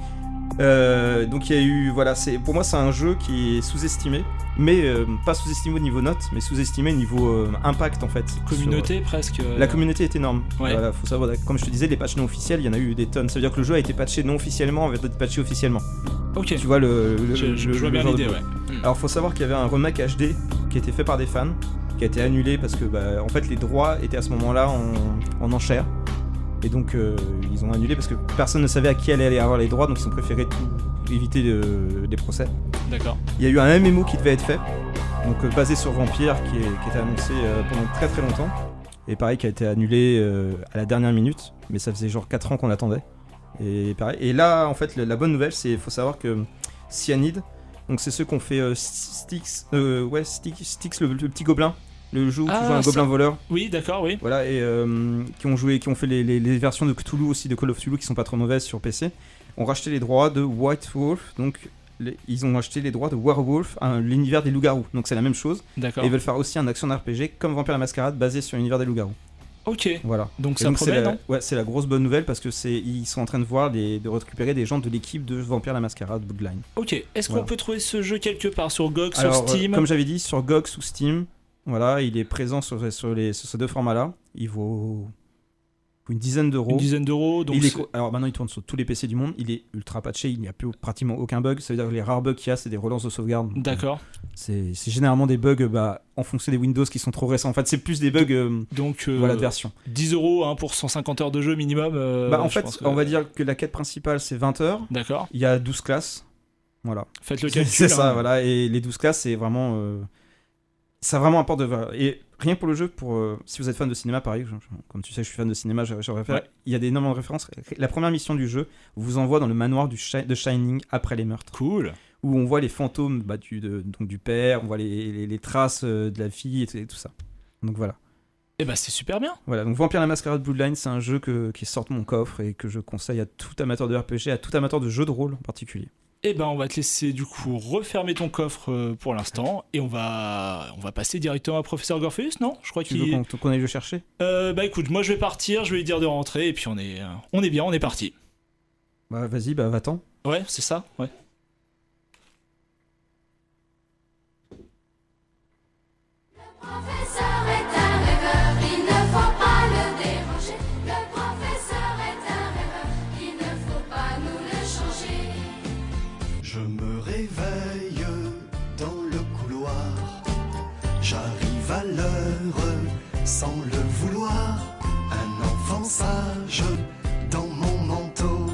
Euh, donc il y a eu, voilà, c'est, pour moi c'est un jeu qui est sous-estimé, mais euh, pas sous-estimé au niveau notes, mais sous-estimé au niveau euh, impact en fait. Communauté Sur- presque. euh, La communauté est énorme. Ouais. Voilà, faut savoir, comme je te disais, les patchs non officiels, il y en a eu des tonnes. Ça veut dire que le jeu a été patché non officiellement avant d'être patché officiellement. Ok. Tu vois le, le, Je, je, le- je vois le bien genre de l'idée, truc. ouais. Mm. Alors faut savoir qu'il y avait un remake H D qui a été fait par des fans, qui a été annulé parce que bah, en fait les droits étaient à ce moment-là en, en enchère. Et donc euh, ils ont annulé parce que personne ne savait à qui allait avoir les droits, donc ils ont préféré tout éviter de- des procès. D'accord. Il y a eu un M M O qui devait être fait, donc euh, basé sur Vampire, qui, est- qui était annoncé euh, pendant très très longtemps. Et pareil, qui a été annulé euh, à la dernière minute, mais ça faisait genre quatre ans qu'on attendait. Et pareil. Et là, en fait, la, la bonne nouvelle, c'est qu'il faut savoir que Cyanide, donc c'est ceux qui ont fait euh, Styx, euh, ouais, Styx, Styx le, le petit gobelin, le jeu où Ah, tu joues un ça- gobelin voleur. Oui, d'accord, oui. Voilà, et euh, qui ont joué, qui ont fait les, les- les versions de Cthulhu aussi, de Call of Cthulhu, qui sont pas trop mauvaises sur P C, ont racheté les droits de White Wolf, donc les- ils ont acheté les droits de Werewolf, hein, l'univers des loups-garous, donc c'est la même chose. D'accord. Et ils veulent faire aussi un action R P G comme Vampire la Mascarade basé sur l'univers des loups-garous. Ok. Voilà. Donc Et ça donc, c'est promet, la, non? ouais, c'est la grosse bonne nouvelle parce que c'est ils sont en train de voir des, de récupérer des gens de l'équipe de Vampire la Mascarade Bloodline. Ok. Est-ce qu'on Voilà. peut trouver ce jeu quelque part sur G O G, sur Alors, euh, Steam? comme j'avais dit, sur G O G ou Steam, voilà, il est présent sur, sur, les, sur ces deux formats-là. Il vaut une dizaine d'euros. Une dizaine d'euros. Donc Il est c'est- co- Alors maintenant il tourne sur tous les P C du monde, il est ultra patché, il n'y a plus pratiquement aucun bug, ça veut dire que les rares bugs qu'il y a c'est des relances de sauvegarde. D'accord. C'est, c'est généralement des bugs bah, en fonction des Windows qui sont trop récents, en fait c'est plus des bugs euh, Donc euh, voilà, de version. dix euros hein, pour cent cinquante heures de jeu minimum. euh, bah en je fait pense que- on va dire que la quête principale c'est vingt heures, D'accord. il y a douze classes, voilà. Faites le C'est, calcul. c'est ça, hein. voilà, et les douze classes c'est vraiment... euh, ça vraiment apporte de... Et rien que pour le jeu, pour, euh, si vous êtes fan de cinéma, pareil, je- je- comme tu sais, je suis fan de cinéma, je, je réfère. Ouais. Il y a des énormément de références. La première mission du jeu vous envoie dans le manoir du Shi- de Shining après les meurtres, Cool. où on voit les fantômes bah, du, de- donc du père, on voit les, les- les traces euh, de la fille et, t- et tout ça. Donc voilà. Et bah c'est super bien. Voilà, donc Vampire la Mascarade Bloodline, c'est un jeu que, qui sort de mon coffre et que je conseille à tout amateur de R P G, à tout amateur de jeux de rôle en particulier. Eh ben, on va te laisser du coup refermer ton coffre euh, pour l'instant et on va, on va passer directement à Professeur Gorpheus, non? Je crois Tu qu'il. veux qu'on, qu'on aille le chercher? Euh, bah écoute, moi je vais partir, je vais lui dire de rentrer et puis on est, euh, on est bien, on est parti. Bah vas-y, bah va-t'en. Ouais, c'est ça, ouais. Professeur est un rêveur, il ne faut pas le déranger. Le professeur est un rêveur, il ne faut pas nous le changer. Je me réveille dans le couloir, j'arrive à l'heure sans le vouloir, un enfant sage dans mon manteau.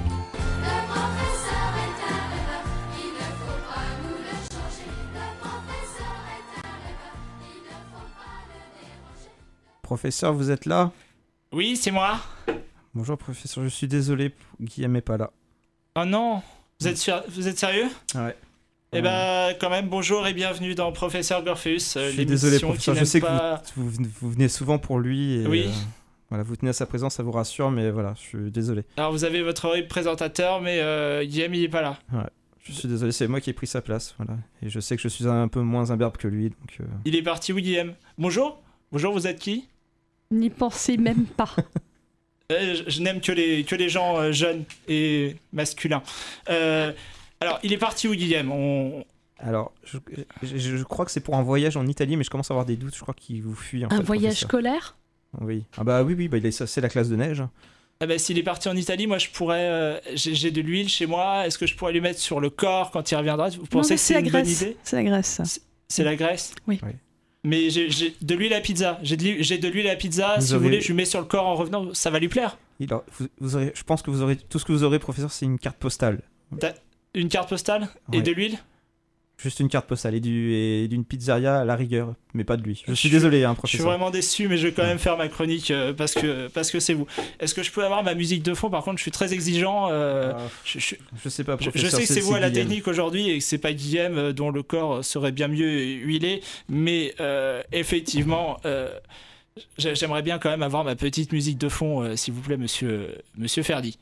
Le professeur est un rêveur, il ne faut pas nous le changer. Le professeur est un rêveur, il ne faut pas le déranger. Professeur, vous êtes là? Oui, c'est moi. Bonjour professeur, je suis désolé, Guillaume est pas là. Oh non, vous êtes, sûr, vous êtes sérieux? Ouais. Eh ben, quand même, bonjour et bienvenue dans Professeur Gorpheus, euh, Je suis désolé l'émission professeur, qui je n'aime sais pas... que vous, vous, vous venez souvent pour lui et Oui. euh, voilà, vous tenez à sa présence, ça vous rassure, mais voilà, je suis désolé. Alors, vous avez votre horrible présentateur, mais euh, Guillaume, il est pas là. Je suis désolé, c'est moi qui ai pris sa place, voilà. Et je sais que je suis un peu moins imberbe que lui, donc... euh, Il est parti où, Guillaume? Bonjour. Bonjour, vous êtes qui? N'y pensez même pas. Euh, je, je n'aime que les, que les gens euh, jeunes et masculins. Euh, alors, il est parti où, Guillaume? On... Alors, je, je, je crois que c'est pour un voyage en Italie, mais je commence à avoir des doutes, je crois qu'il vous fuit en Un fait, voyage professeur. scolaire? Oui. Ah bah oui, oui, bah, il est, c'est la classe de neige. Ah bah, s'il est parti en Italie, moi, je pourrais... euh, j'ai, j'ai de l'huile chez moi. Est-ce que je pourrais lui mettre sur le corps quand il reviendra? Vous Non, pensez mais que c'est la une Grèce. bonne idée? C'est la Grèce, ça. C'est la graisse? Oui. Oui. Mais j'ai, j'ai de l'huile à pizza. J'ai de l'huile, j'ai de l'huile à pizza. Vous si avez- vous voulez, je lui mets sur le corps en revenant. Ça va lui plaire. Il a- vous, vous aurez, je pense que vous aurez tout ce que vous aurez, professeur, c'est une carte postale. Une carte postale et Ouais. de l'huile. Juste une carte postale et, du, et d'une pizzeria à la rigueur, mais pas de lui. Je Je suis suis- désolé, hein, Je suis professeur. vraiment déçu, mais je vais quand même faire ma chronique euh, parce que parce que c'est vous. Est-ce que je peux avoir ma musique de fond? Par contre, je suis très exigeant. euh, Ah, je, je- je sais pas, je- professeur. je sais que c'est vous à la Guillaume. technique aujourd'hui et que c'est pas Guillaume euh, dont le corps serait bien mieux huilé, mais euh, effectivement, euh, j'ai- j'aimerais bien quand même avoir ma petite musique de fond, euh, s'il vous plaît, monsieur monsieur Ferdi.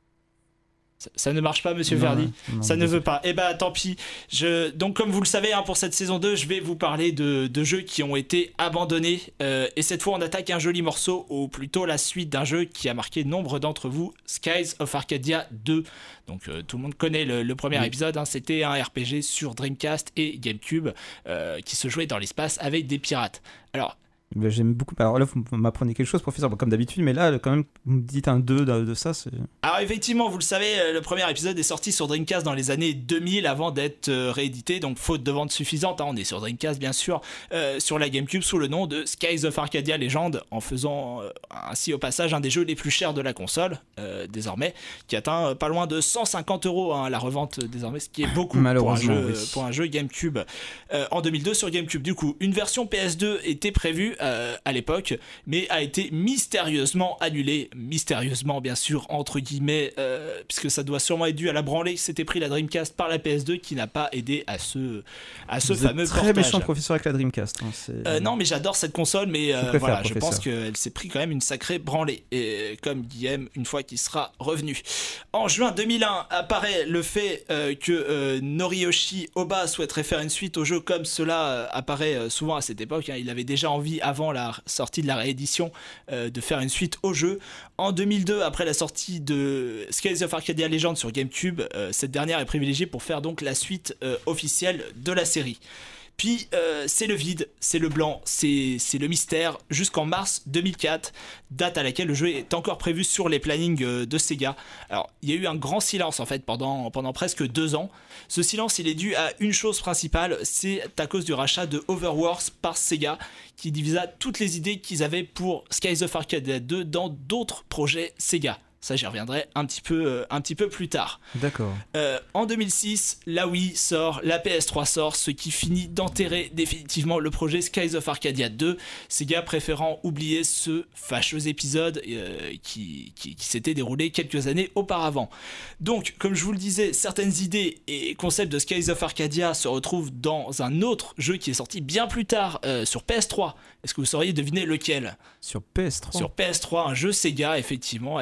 Ça, ça ne marche pas, monsieur Non, Ferdi. non, Ça ne désolé. veut pas. Eh ben tant pis. Je... Donc comme vous le savez, hein, pour cette saison deux, je vais vous parler de, de jeux qui ont été abandonnés. Euh, et cette fois, on attaque un joli morceau, ou plutôt la suite d'un jeu qui a marqué nombre d'entre vous, Skies of Arcadia deux. Donc euh, tout le monde connaît le, le premier Oui. épisode. Hein, c'était un R P G sur Dreamcast et GameCube euh, qui se jouait dans l'espace avec des pirates. Alors, Mais j'aime beaucoup. Alors là, vous m'apprenez quelque chose, professeur, bon, comme d'habitude, mais là, quand même, vous me dites un deux de, de ça, c'est. Alors effectivement, vous le savez, euh, le premier épisode est sorti sur Dreamcast dans les années deux mille avant d'être euh, réédité, donc faute de vente suffisante, hein, on est sur Dreamcast bien sûr, euh, sur la GameCube sous le nom de Skies of Arcadia Legend, en faisant euh, ainsi au passage un des jeux les plus chers de la console, euh, désormais, qui atteint euh, pas loin de cent cinquante euros hein, la revente euh, désormais, ce qui est beaucoup pour un Malheureusement, jeu, oui. euh, pour un jeu GameCube. Euh, en deux mille deux sur GameCube, du coup, une version P S deux était prévue euh, à l'époque, mais a été mystérieusement annulée, mystérieusement bien sûr, entre guillemets, euh, puisque ça doit sûrement être dû à la branlée que s'était pris la Dreamcast par la P S deux qui n'a pas aidé à ce, à ce Vous êtes fameux très portage. méchant, professeur, avec la Dreamcast. hein, c'est- Euh, non, mais j'adore cette console, mais euh, Je préfère, voilà, je professeur. pense qu'elle s'est pris quand même une sacrée branlée, et comme Guillaume, une fois qu'il sera revenu. En juin deux mille un apparaît le fait euh, que euh, Noriyoshi Oba souhaiterait faire une suite au jeu, comme cela euh, apparaît euh, souvent à cette époque. hein. Il avait déjà envie, avant la sortie de la réédition, euh, de faire une suite au jeu. En deux mille deux, après la sortie de Skies of Arcadia Legend sur GameCube, euh, cette dernière est privilégiée pour faire donc la suite euh, officielle de la série. Puis euh, c'est le vide, c'est le blanc, c'est c'est le mystère, jusqu'en mars deux mille quatre, date à laquelle le jeu est encore prévu sur les plannings euh, de Sega. Alors il y a eu un grand silence en fait pendant, pendant presque deux ans. Ce silence il est dû à une chose principale, c'est à cause du rachat de Overworks par Sega, qui divisa toutes les idées qu'ils avaient pour Skies of Arcadia deux dans d'autres projets Sega. Ça, j'y reviendrai un petit peu, euh, un petit peu plus tard. D'accord. Euh, en deux mille six, la Wii sort, la P S trois sort, ce qui finit d'enterrer définitivement le projet Skies of Arcadia deux, Sega préférant oublier ce fâcheux épisode euh, qui, qui, qui s'était déroulé quelques années auparavant. Donc, comme je vous le disais, certaines idées et concepts de Skies of Arcadia se retrouvent dans un autre jeu qui est sorti bien plus tard euh, sur P S trois. Est-ce que vous sauriez deviner lequel ? Sur P S trois. Sur P S trois, un jeu Sega, effectivement, avec un côté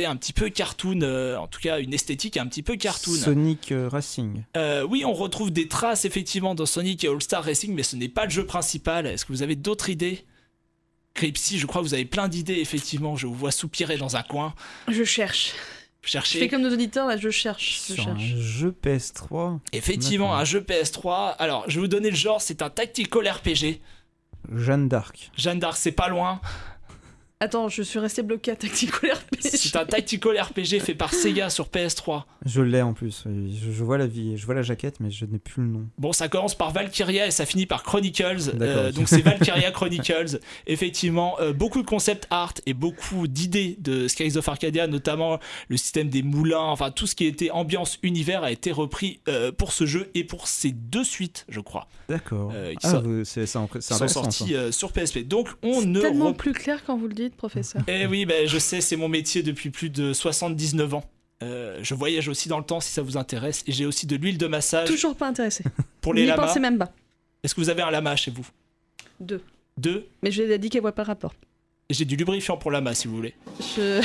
un petit peu cartoon, euh, en tout cas une esthétique un petit peu cartoon. Sonic euh, Racing. Euh, oui, on retrouve des traces effectivement dans Sonic et All-Star Racing, mais ce n'est pas le jeu principal. Est-ce que vous avez d'autres idées? Cripsy, je crois que vous avez plein d'idées, effectivement. Je vous vois soupirer dans un coin. Je cherche. Je Cherchez. fais comme nos auditeurs, là, je cherche. Je Sur un cherche. jeu P S trois. Effectivement, D'accord. un jeu P S trois. Alors, je vais vous donner le genre, c'est un tactical R P G. Jeanne d'Arc. Jeanne d'Arc, c'est pas loin. Attends, je suis resté bloqué à Tactical R P G. C'est un tactical R P G fait par Sega sur P S trois. Je l'ai en plus. oui. Je, je vois la vie, je vois la jaquette, mais je n'ai plus le nom. Bon, ça commence par Valkyria et ça finit par Chronicles. D'accord, Euh, ok. donc c'est Valkyria Chronicles. Effectivement, euh, beaucoup de concept art et beaucoup d'idées de Skies of Arcadia, notamment le système des moulins, enfin tout ce qui était ambiance univers a été repris euh, pour ce jeu et pour ses deux suites, je crois. D'accord. Euh, qui ah, sont- vous- c'est c'est en- c'est Qui sont intéressant. ça. sortis euh, sur P S P. Donc on C'est ne tellement rep- plus clair quand vous le dites, professeur. Eh oui, ben, je sais, c'est mon métier depuis plus de soixante-dix-neuf ans. Euh, je voyage aussi dans le temps si ça vous intéresse. Et j'ai aussi de l'huile de massage Toujours pas intéressé. pour les N'y lamas. pensez même pas. Est-ce que vous avez un lama chez vous? Deux. Deux. Mais je lui ai dit qu'elle voit pas le rapport. J'ai du lubrifiant pour lama si vous voulez. Je...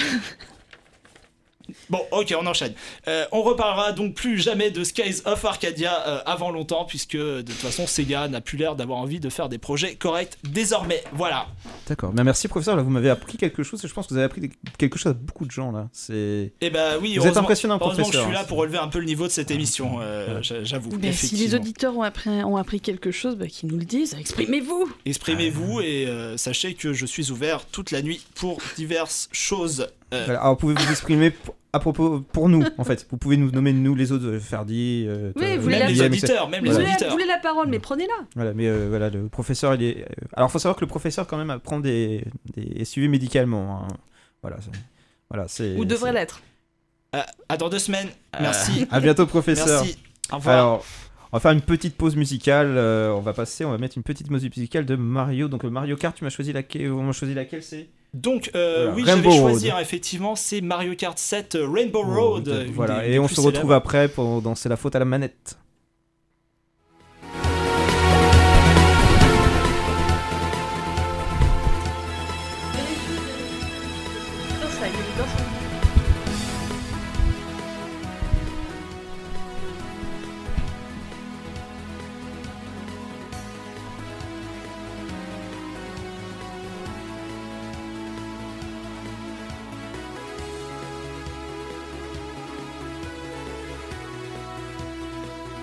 Bon, ok, on enchaîne. Euh, on reparlera donc plus jamais de Skies of Arcadia euh, avant longtemps, puisque de toute façon, Sega n'a plus l'air d'avoir envie de faire des projets corrects désormais. Voilà. D'accord. Mais merci professeur, là vous m'avez appris quelque chose et je pense que vous avez appris quelque chose à beaucoup de gens là. C'est. Et bah oui, Vous êtes heureusement- impressionnant, heureusement que je professeur. suis là pour relever un peu le niveau de cette émission, euh, j'a- j'avoue. Mais si les effectivement. auditeurs ont appris, ont appris quelque chose, bah, qu'ils nous le disent. Exprimez-vous. Exprimez-vous et euh, sachez que je suis ouvert toute la nuit pour diverses choses. Euh, Voilà. Alors pouvez vous exprimer pour- à propos pour nous en fait. Vous pouvez nous nommer nous les autres, euh, Ferdi. euh, Oui, toi, vous voulez même la- les Guillaume, et cetera. auditeurs, même Vous les Voilà. voulez, la, auditeurs. vous voulez la parole, mais prenez-la. Voilà, mais euh, voilà, le professeur, il est. euh, Alors, faut savoir que le professeur, quand même, apprend des, des est suivi médicalement. hein. Voilà, c'est- voilà, c'est. Ou devrait c'est- l'être. À, à dans deux semaines. Merci. À bientôt, professeur. Merci. Au revoir. Alors, on va faire une petite pause musicale. euh, on va passer, on va mettre une petite musique musicale de Mario. Donc, euh, Mario Kart, tu m'as choisi laquelle On m'a choisi laquelle c'est Donc, euh, Voilà, oui, Rainbow j'avais choisi, Road. hein, effectivement, c'est Mario Kart sept euh, Rainbow Oh, Road. ok, une Voilà, des- et des on plus se retrouve célèbres. après pour dans C'est la faute à la manette. Thank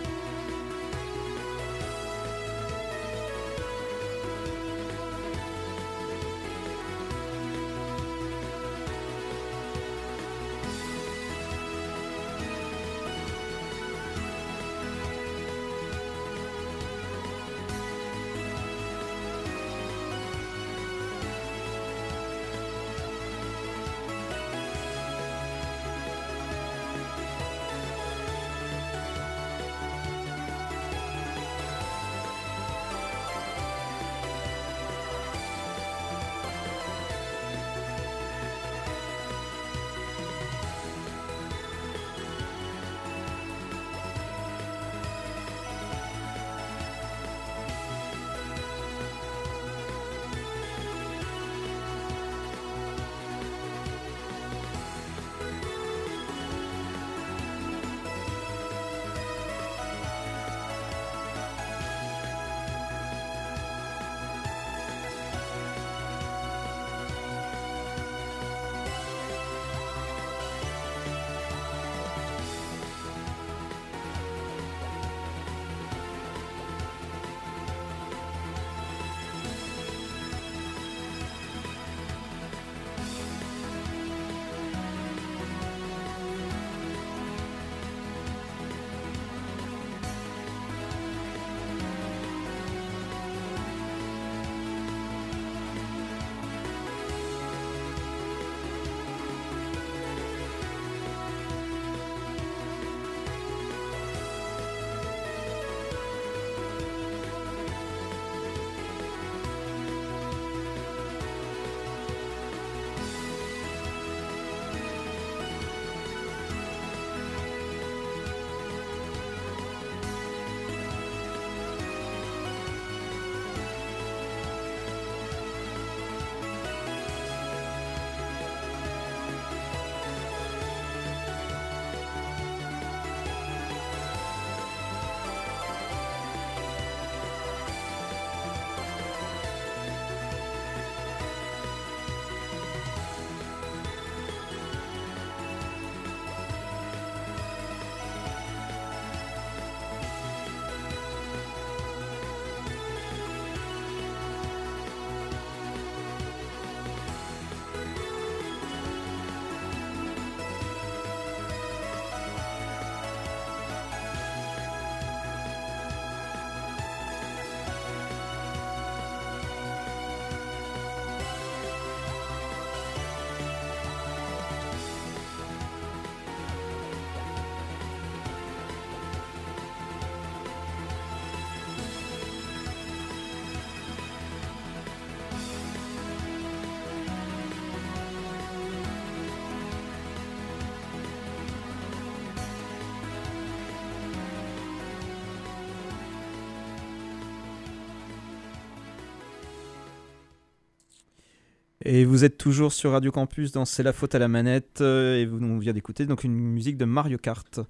Et vous êtes toujours sur Radio Campus dans C'est la faute à la manette euh, et vous, on vient d'écouter donc une musique de Mario Kart.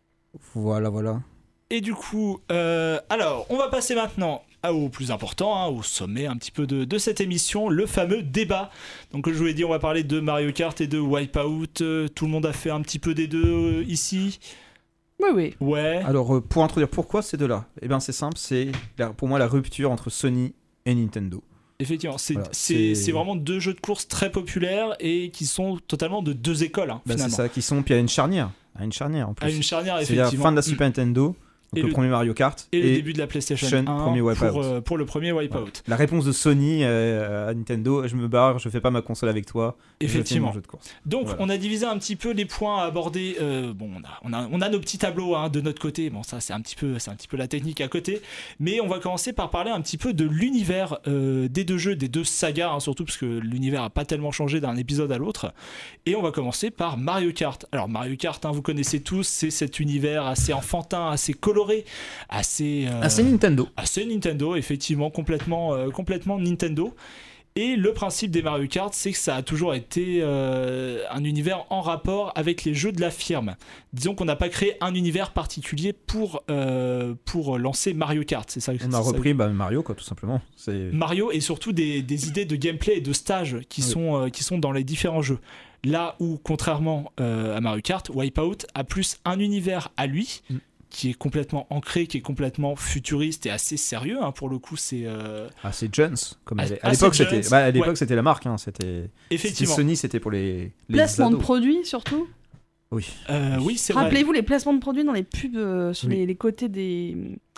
Voilà, voilà. Et du coup, euh, alors, on va passer maintenant au plus important, hein, au sommet un petit peu de, de cette émission, le fameux débat. Donc, comme je vous l'ai dit, on va parler de Mario Kart et de Wipeout. Euh, tout le monde a fait un petit peu des deux euh, ici. Oui, oui. Ouais. Alors, euh, pour introduire pourquoi ces deux-là, eh bien, c'est simple, c'est la- pour moi la rupture entre Sony et Nintendo. Effectivement, c'est Voilà, c'est- c'est- c'est vraiment deux jeux de course très populaires et qui sont totalement de deux écoles, hein, Bah, c'est finalement. ça, qui sont, puis il y a une charnière, à une charnière en plus. À une charnière, C'est la effectivement. fin de la Super Nintendo, donc Et le, le- premier Mario Kart Et, le début de la PlayStation Sean, un premier Wipeout. pour, euh, pour le premier Wipeout. Voilà. La réponse de Sony euh, à Nintendo, je me barre, je fais pas ma console avec toi, je fais Effectivement. mon jeu de course. Donc, Voilà. on a divisé un petit peu les points à aborder. Euh, bon, on a, on, a, on a nos petits tableaux hein, de notre côté. Bon, ça, c'est un petit peu, c'est un petit peu la technique à côté. Mais on va commencer par parler un petit peu de l'univers euh, des deux jeux, des deux sagas, hein, surtout parce que l'univers a pas tellement changé d'un épisode à l'autre. Et on va commencer par Mario Kart. Alors, Mario Kart, hein, vous connaissez tous, c'est cet univers assez enfantin, assez coloré, assez. euh, Ah, c'est Nintendo. assez Nintendo, effectivement, complètement, euh, complètement Nintendo. Et le principe des Mario Kart, c'est que ça a toujours été euh, un univers en rapport avec les jeux de la firme. Disons qu'on n'a pas créé un univers particulier pour, euh, pour lancer Mario Kart. C'est ça. On c'est a ça- repris bah, Mario, quoi, tout simplement. C'est... Mario et surtout des, des idées de gameplay et de stage qui, Oui. sont, euh, qui sont dans les différents jeux. Là où, contrairement euh, à Mario Kart, Wipeout a plus un univers à lui. Mm. Qui est complètement ancré, qui est complètement futuriste et assez sérieux. Hein, pour le coup, c'est euh, Ah, c'est Jones, comme Ah, elle est. ah, À l'époque, c'est c'était, Jones. bah, à l'époque, Ouais. c'était la marque. Hein, c'était... c'était effectivement. Sony, c'était pour les. les Placement de ados. produits surtout. Oui. Euh, oui, c'est vrai. Rappelez-vous les placements de produits dans les pubs euh, sur Oui. les, les côtés des...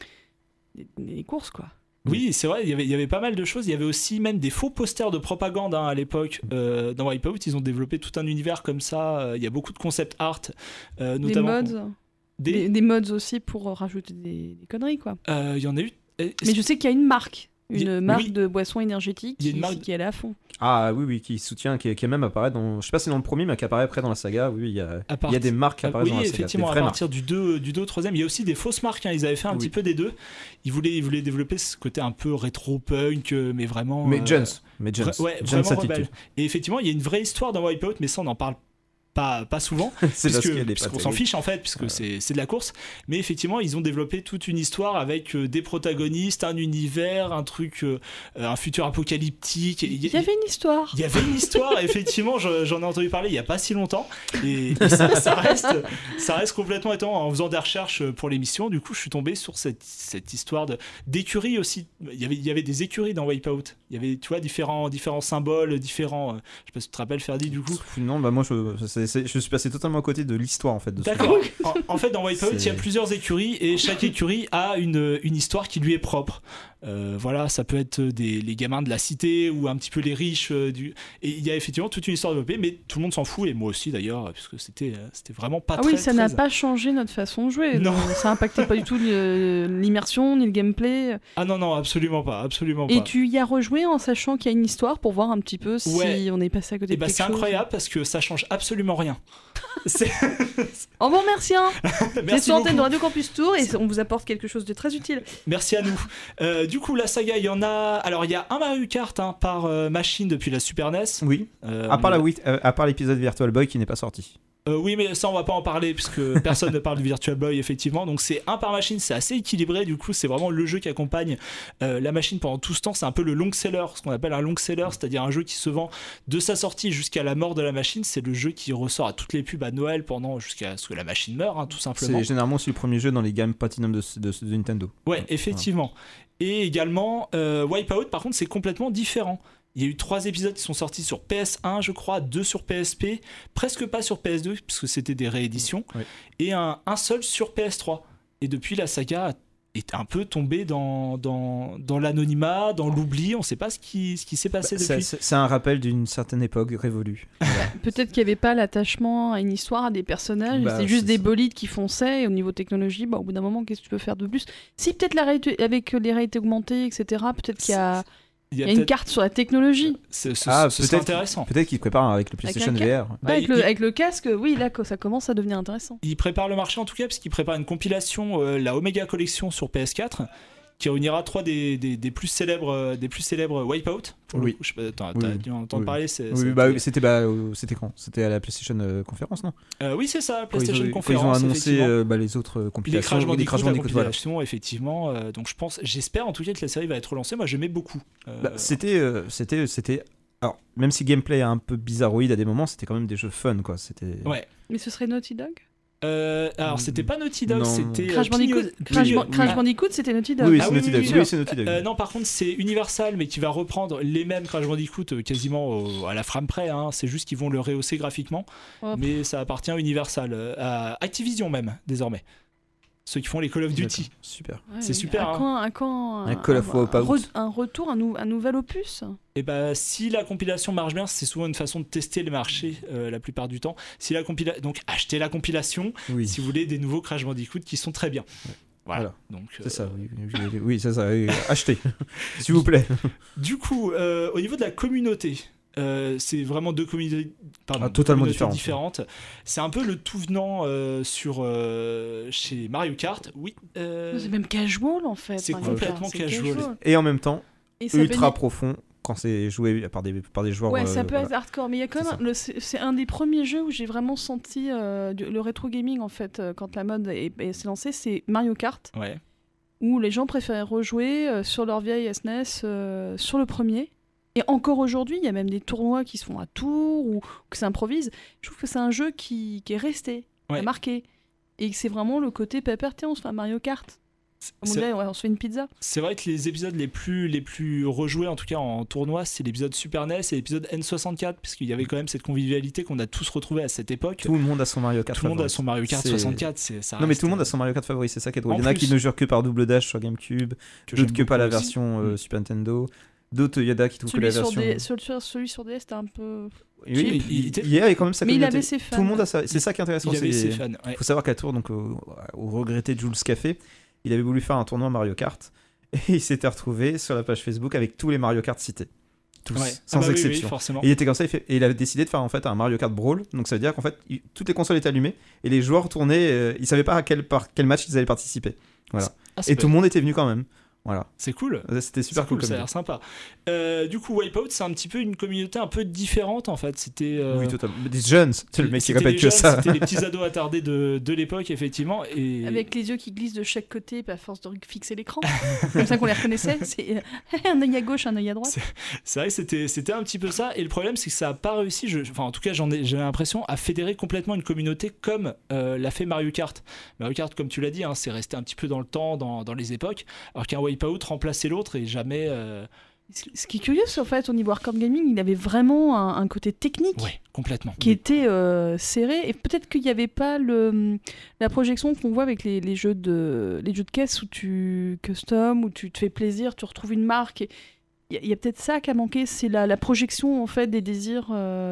des, des courses, quoi. Oui, c'est vrai. Il y avait, il y avait pas mal de choses. Il y avait aussi même des faux posters de propagande hein, à l'époque. Euh, dans Wipeout, ils ont développé tout un univers comme ça. Euh, Il y a beaucoup de concept art, euh, Des notamment mods. Des- Des... des mods aussi pour euh, rajouter des, des conneries, quoi. euh, Il y en a eu. Est-ce- Mais je sais qu'il y a une marque. Il y a- Une marque oui. de boissons énergétiques Il y a qui, une marque- qui est allée à fond. Ah oui, oui, qui soutient, qui, qui même apparaît dans. Je sais pas si c'est dans le premier, mais qui apparaît après dans la saga. Oui, il y a, À part- il y a des marques qui Ah, apparaissent oui, dans la saga. effectivement, des à vraies marques. partir du deux, du deux au troisième, il y a aussi des fausses marques. Hein, ils avaient fait un Oui. petit peu des deux. Ils voulaient, ils voulaient développer ce côté un peu rétro-punk, euh, mais vraiment. Mais euh, Jones, mais Jones, vra- ouais, Jones vraiment rebelle. attitude. Et effectivement, il y a une vraie histoire dans Wipeout, mais ça, on n'en parle pas, pas souvent. C'est parce puisque- qu'elle est pas puisqu'on s'en terrible. fiche en fait, puisque c'est, c'est de la course. Mais effectivement, ils ont développé toute une histoire avec euh, des protagonistes, un univers, un truc, euh, un futur apocalyptique. Et Il y avait une histoire. il y avait une histoire, effectivement, je- j'en ai entendu parler il y a pas si longtemps, et, et ça, ça reste, ça reste complètement étonnant. En faisant des recherches pour l'émission, du coup, je suis tombé sur cette, cette histoire de, d'écuries aussi. Il y avait, il y avait des écuries dans Wipeout. Il y avait, tu vois, différents, différents symboles, différents. euh, je sais pas si tu te rappelles, Ferdi, du coup. Non, bah moi je, c'est- c'est- je suis passé totalement à côté de l'histoire en fait. De ce D'accord. En, en fait, dans Wipeout, C'est- il y a plusieurs écuries et chaque écurie a une, une histoire qui lui est propre. Euh, voilà, ça peut être des, les gamins de la cité ou un petit peu les riches. euh, du... Et il y a effectivement toute une histoire développée, mais tout le monde s'en fout, et moi aussi d'ailleurs, puisque c'était, euh, c'était vraiment pas Ah très. oui, ça n'a très- pas changé notre façon de jouer. Non. Euh, Ça impactait pas du tout le- l'immersion ni le gameplay. Ah non, non, absolument pas, absolument Et pas. tu y as rejoué en sachant qu'il y a une histoire pour voir un petit peu si Ouais. on est passé à côté Et de bah, quelque c'est chose. incroyable parce que ça change absolument rien. C'est... Au revoir, merci. Hein. C'est Merci sur l'antenne beaucoup. de Radio Campus Tour et on vous apporte quelque chose de très utile. Merci à nous. Euh, du coup, la saga, il y en a. Alors, il y a un Mario Kart hein, par euh, machine depuis la Super N E S. Oui, Euh, à on part, est- la, Wii- euh, à part l'épisode Virtual Boy qui n'est pas sorti. Euh, oui, mais ça, on va pas en parler puisque personne ne parle de Virtual Boy, effectivement. Donc, c'est un par machine, c'est assez équilibré. Du coup, c'est vraiment le jeu qui accompagne euh, la machine pendant tout ce temps. C'est un peu le long seller, ce qu'on appelle un long seller, c'est-à-dire un jeu qui se vend de sa sortie jusqu'à la mort de la machine. C'est le jeu qui ressort à toutes les pubs à Noël pendant jusqu'à ce que la machine meure, hein, tout simplement. C'est généralement aussi le premier jeu dans les gammes Platinum de, de, de Nintendo. Ouais, effectivement. Et également, euh, Wipeout, par contre, c'est complètement différent. Il y a eu trois épisodes qui sont sortis sur P S un, je crois, deux sur P S P, presque pas sur P S deux, puisque c'était des rééditions, Oui. et un, un seul sur P S trois. Et depuis, la saga est un peu tombée dans, dans, dans l'anonymat, dans l'oubli. On ne sait pas ce qui, ce qui s'est passé Bah, c'est, depuis. c'est- c'est un rappel d'une certaine époque révolue. Peut-être qu'il n'y avait pas l'attachement à une histoire, à des personnages. Bah, c'est juste c'est des ça. bolides qui fonçaient. Et au niveau technologie, bah, au bout d'un moment, qu'est-ce que tu peux faire de plus? Si, peut-être la réalité, avec les réalités augmentées, et cetera, peut-être qu'il y a, Il il y a une peut-être- carte sur la technologie. Ce, ce- Ah, ce serait peut-être- intéressant. Peut-être qu'ils préparent avec le Avec PlayStation un V R. Bah, avec, il- le, il- avec le casque, oui, là, ça commence à devenir intéressant. Il prépare le marché en tout cas, parce qu'il prépare une compilation, euh, la Omega Collection sur P S quatre, qui réunira trois des, des, des plus célèbres des plus célèbres Wipeout. Pour le Oui. coup, je sais pas, t'as, Oui, t'as oui. dû entendre Oui. parler. C'est, Oui, c'est- bah, oui, c'était, bah, euh, c'était quand C'était à la PlayStation euh, conférence, non Euh, oui, c'est ça, Quand ils ont- PlayStation quand ils Conférence. ont annoncé effectivement. euh, bah, les autres euh, Les compilations. Crash oui, Bandicoot, Crash la Bandicoot, voilà. compilation, effectivement. euh, donc je pense, j'espère en tout cas que la série va être relancée. Moi, j'aimais beaucoup. Euh, Bah, c'était, euh, c'était, c'était. Alors, même si gameplay est un peu bizarroïde à des moments, c'était quand même des jeux fun, quoi. C'était. Ouais. Mais ce serait Naughty Dog Euh, alors, c'était pas Naughty Dog, Non. c'était. euh, Crash Bandicoot, Pigno- Crash, Pigno- Ban- Crash Ah, Bandicoot, c'était Naughty Dog. Oui, oui, Ah c'est oui, Naughty oui, Dog. oui, Oui, c'est Naughty Dog. Euh, non, par contre, c'est Universal, mais qui va reprendre les mêmes Crash Bandicoot euh, quasiment au- à la frame près. Hein. C'est juste qu'ils vont le rehausser graphiquement, Oh, mais ça appartient à Universal, euh, à Activision même, désormais. Ceux qui font les Call of Duty. D'accord. Super. ouais, c'est mais super, À hein. quand, à quand Un Call of un, Wipeout. re- un retour, un, nou- un nouvel opus Et bah, si la compilation marche bien, c'est souvent une façon de tester les marchés euh, la plupart du temps. Si la compila... Donc, achetez la compilation Oui. si vous voulez des nouveaux Crash Bandicoot qui sont très bien. Voilà. Donc, C'est euh, ça, oui, oui, oui, oui, c'est ça. oui. Achetez, s'il vous plaît. Du coup, euh, au niveau de la communauté, euh, c'est vraiment deux communautés, pardon, Ah, totalement communautés différentes. différentes. C'est un peu le tout venant euh, sur euh, chez Mario Kart. Oui, euh, C'est même casual en fait. c'est Mario complètement Kart, c'est casual. Et en même temps, Et ça peut ultra être- profond quand c'est joué par des, par des joueurs. Ouais, ça euh, peut voilà. être hardcore, mais il y a quand C'est même. un- le- C'est c'est un des premiers jeux où j'ai vraiment senti euh, du- le rétro gaming en fait, euh, quand la mode est- est- s'est lancée, c'est Mario Kart, ouais. où les gens préféraient rejouer euh, sur leur vieille S N E S euh, sur le premier. Et encore aujourd'hui, il y a même des tournois qui se font à Tours ou qui s'improvisent. Je trouve que c'est un jeu qui, qui est resté, qui Ouais. a marqué. Et que c'est vraiment le côté pépère, tiens, on se fait un Mario Kart. Comme on C'est- dirait, ouais, on se fait une pizza. C'est vrai que les épisodes les plus, les plus rejoués, en tout cas en tournoi, c'est l'épisode Super N E S et l'épisode N soixante-quatre, puisqu'il y avait quand même cette convivialité qu'on a tous retrouvé à cette époque. Tout le monde a son Mario Kart. Tout le monde a favori. son Mario Kart C'est- soixante-quatre. C'est, ça Non, mais reste, tout le monde a son Mario Kart favori, c'est ça qui est drôle. En Il y en a qui plus. ne jurent que par double dash sur GameCube, que d'autres j'aime que pas la beaucoup aussi. version euh, Mm. Super Nintendo, d'autres il y en a qui trouvent que Celui la sur, version. D- sur- sur- celui sur D S, c'était un peu. Oui, Il- il était- il y a quand même sa Mais il communauté. avait ses fans. Tout le monde a ça. C'est ça qui est intéressant. Il avait c'est- ses fans. Ouais. Il faut savoir qu'à Tours, donc au, au regretté Jules Café, il avait voulu faire un tournoi Mario Kart et il s'était retrouvé sur la page Facebook avec tous les Mario Kart cités. Tous, Ouais. sans Ah bah oui, oui, exception. forcément. Et il était comme ça, il fait- et il avait décidé de faire en fait un Mario Kart Brawl. Donc ça veut dire qu'en fait, il- toutes les consoles étaient allumées et les joueurs tournaient. Euh, ils savaient pas à quel, par quel match ils allaient participer. Voilà. Ah, c'est Et pas- tout le monde était venu quand même. Voilà. C'est cool. C'était super C'est cool, cool, ça a comme l'air sympa. Euh, du coup, Wipeout, c'est un petit peu une communauté un peu différente en fait. C'était. euh, Oui, totalement. Mais des jeunes, c'est le mec qui c'était répète les que jeunes, ça. C'était les petits ados attardés de, de l'époque, effectivement. Et... Avec les yeux qui glissent de chaque côté, puis à force de fixer l'écran. Comme ça qu'on les reconnaissait. C'est un œil à gauche, un œil à droite. C'est vrai que c'était, c'était un petit peu ça. Et le problème, c'est que ça n'a pas réussi, je, enfin en tout cas, j'en ai, j'ai l'impression, à fédérer complètement une communauté comme euh, l'a fait Mario Kart. Mario Kart, comme tu l'as dit, hein, c'est resté un petit peu dans le temps, dans, dans les époques, alors qu'un Wipeout remplaçait l'autre et jamais. euh, Ce ce qui est curieux, c'est en fait, au niveau hardcore gaming, il avait vraiment un, un côté technique Ouais, complètement. qui était euh, serré. Et peut-être qu'il n'y avait pas le, la projection qu'on voit avec les, les jeux de, les jeux de caisse où tu custom, où tu te fais plaisir, tu retrouves une marque. Et il y a, il y a peut-être ça qui a manqué, c'est la, la projection en fait des désirs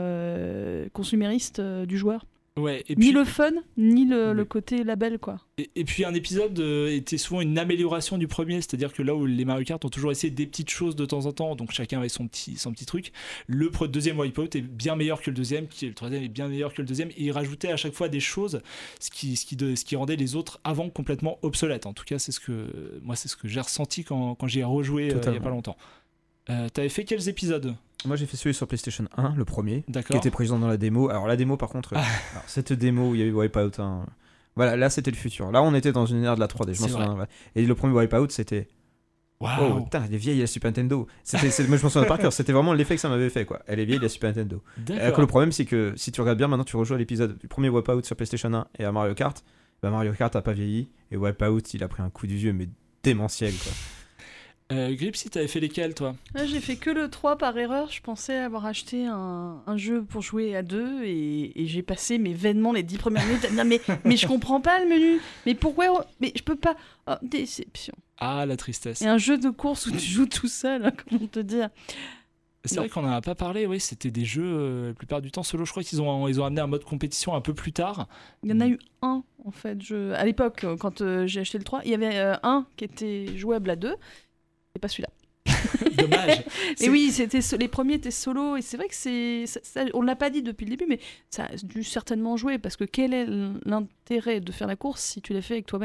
euh, consuméristes euh, du joueur. Ouais, et Ni puis, le fun, ni le, Oui. le côté label, quoi. et, et puis un épisode euh, était souvent une amélioration du premier, c'est-à-dire que là où les Mario Kart ont toujours essayé des petites choses de temps en temps, donc chacun avait son petit, son petit truc, le pre- deuxième Wipeout est bien meilleur que le deuxième, qui, le troisième est bien meilleur que le deuxième, et il rajoutait à chaque fois des choses, ce qui, ce qui, de- ce qui rendait les autres avant complètement obsolètes. En tout cas, c'est ce que, moi, c'est ce que j'ai ressenti quand, quand j'y ai rejoué euh, il y a Totalement. pas longtemps. Euh, T'avais fait quels épisodes? Moi j'ai fait celui sur PlayStation un, le premier, qui D'accord. était présent dans la démo. Alors la démo par contre, euh, alors, cette démo où il y a eu Wipeout, hein, voilà, là c'était le futur. Là on était dans une ère de la trois D, je m'en C'est souviens. voilà. Et le premier Wipeout c'était, oh Waouh. putain, elle est vieille la Super Nintendo. C'était, c'est- moi je m'en souviens par cœur, c'était vraiment l'effet que ça m'avait fait quoi. Elle est vieille la Super Nintendo. Alors que le D'accord. problème c'est que si tu regardes bien maintenant, tu rejoues à l'épisode du premier Wipeout sur PlayStation un et à Mario Kart, bah Mario Kart a pas vieilli et Wipeout il a pris un coup du vieux mais démentiel quoi. Euh, Gripsy, t'avais fait lesquels, toi? Là, j'ai fait que le trois par erreur. Je pensais avoir acheté un, un jeu pour jouer à deux et, et j'ai passé mes vainement les dix premières minutes à me dire mais, mais je comprends pas le menu. Mais pourquoi Mais je peux pas. Oh, déception. Ah, la tristesse. Et un jeu de course où tu joues tout seul, hein, comment te dire. C'est Non. vrai qu'on en a pas parlé, oui, c'était des jeux, euh, la plupart du temps solo. Je crois qu'ils ont, ils ont amené un mode compétition un peu plus tard. Il y en a eu un, en fait. Je... À l'époque, euh, quand euh, j'ai acheté le trois, il y avait euh, un qui était jouable à deux. Et pas celui-là. Dommage. Et C'est- oui, c'était so- les premiers étaient solo et c'est vrai que c'est ça, ça- on l'a pas dit depuis le début, mais ça a dû certainement jouer parce que quel est l'intérêt de faire la course si tu l'as fait avec toi-même?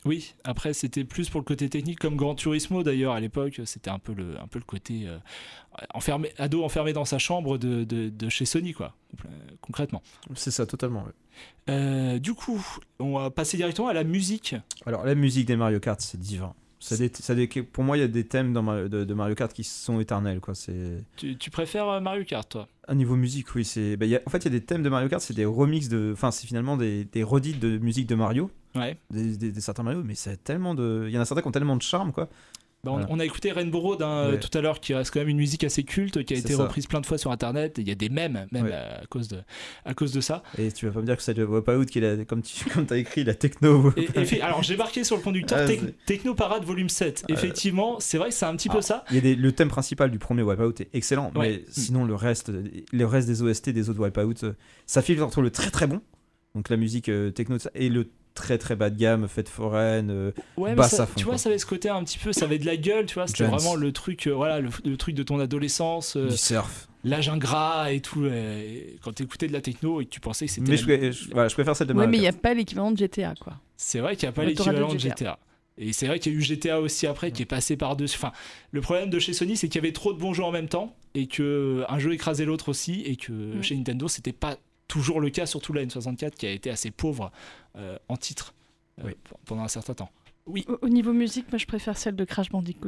Oui, après c'était plus pour le côté technique, comme Gran Turismo d'ailleurs à l'époque, c'était un peu le, un peu le côté euh, enfermé, ado enfermé dans sa chambre de, de, de chez Sony, quoi, concrètement. C'est ça, totalement. Ouais. Euh, du coup, on va passer directement à la musique. Alors, la musique des Mario Kart, c'est divin. Ça dé- ça dé- pour moi, il y a des thèmes dans Mario- de, de Mario Kart qui sont éternels, quoi. C'est... Tu, tu préfères euh, Mario Kart, toi? À niveau musique, oui. C'est... Bah, il y a- en fait, il y a des thèmes de Mario Kart, c'est des remixes de. Enfin, c'est finalement des, des redites de musique de Mario. Ouais. Des, des, des certains Mario, mais c'est tellement de. Il y en a certains qui ont tellement de charme, quoi. Bah, on, Voilà. on a écouté Rainbow Road hein, Ouais. tout à l'heure, qui reste quand même une musique assez culte, qui a C'est été ça. reprise plein de fois sur internet. Il y a des mèmes, même Ouais. à, cause de, à cause de ça. Et tu vas pas me dire que c'est le Wipeout qui est la, comme tu comme as écrit, la techno. Et, et fait- alors j'ai marqué sur le conducteur Ah, Tec- c'est- Techno Parade Volume sept. Euh, Effectivement, c'est vrai que c'est un petit peu Ah, ça. Il y a des, le thème principal du premier Wipeout est excellent, Ouais. mais sinon le reste, le reste des O S T des autres Wipeout, euh, ça filtre entre le très très bon, donc la musique euh, techno, et le très très bas de gamme, fête foraine. euh, Ouais, mais basse ça- à fond, tu vois, quoi. ça avait ce côté un petit peu, ça avait de la gueule, tu vois. C'était Jones. vraiment le truc, euh, voilà, le, le truc de ton adolescence, euh, du surf. l'âge ingrat et tout. euh, et quand t'écoutais de la techno et que tu pensais que c'était. Mais la- je, je- voilà, je préfère celle de Ouais, Mario mais il n'y a Kart. pas l'équivalent de G T A, quoi. C'est vrai qu'il n'y a pas Ouais, t'auras l'équivalent de d'autres G T A. Et c'est vrai qu'il y a eu G T A aussi après qui est passé par-dessus. Enfin, le problème de chez Sony, c'est qu'il y avait trop de bons jeux en même temps et que un jeu écrasait l'autre aussi. Et que Mm. chez Nintendo, c'était pas toujours le cas, surtout la N soixante-quatre qui a été assez pauvre euh, en titres euh, Oui. p- pendant un certain temps. Au, au niveau musique, moi je préfère celle de Crash Bandicoot.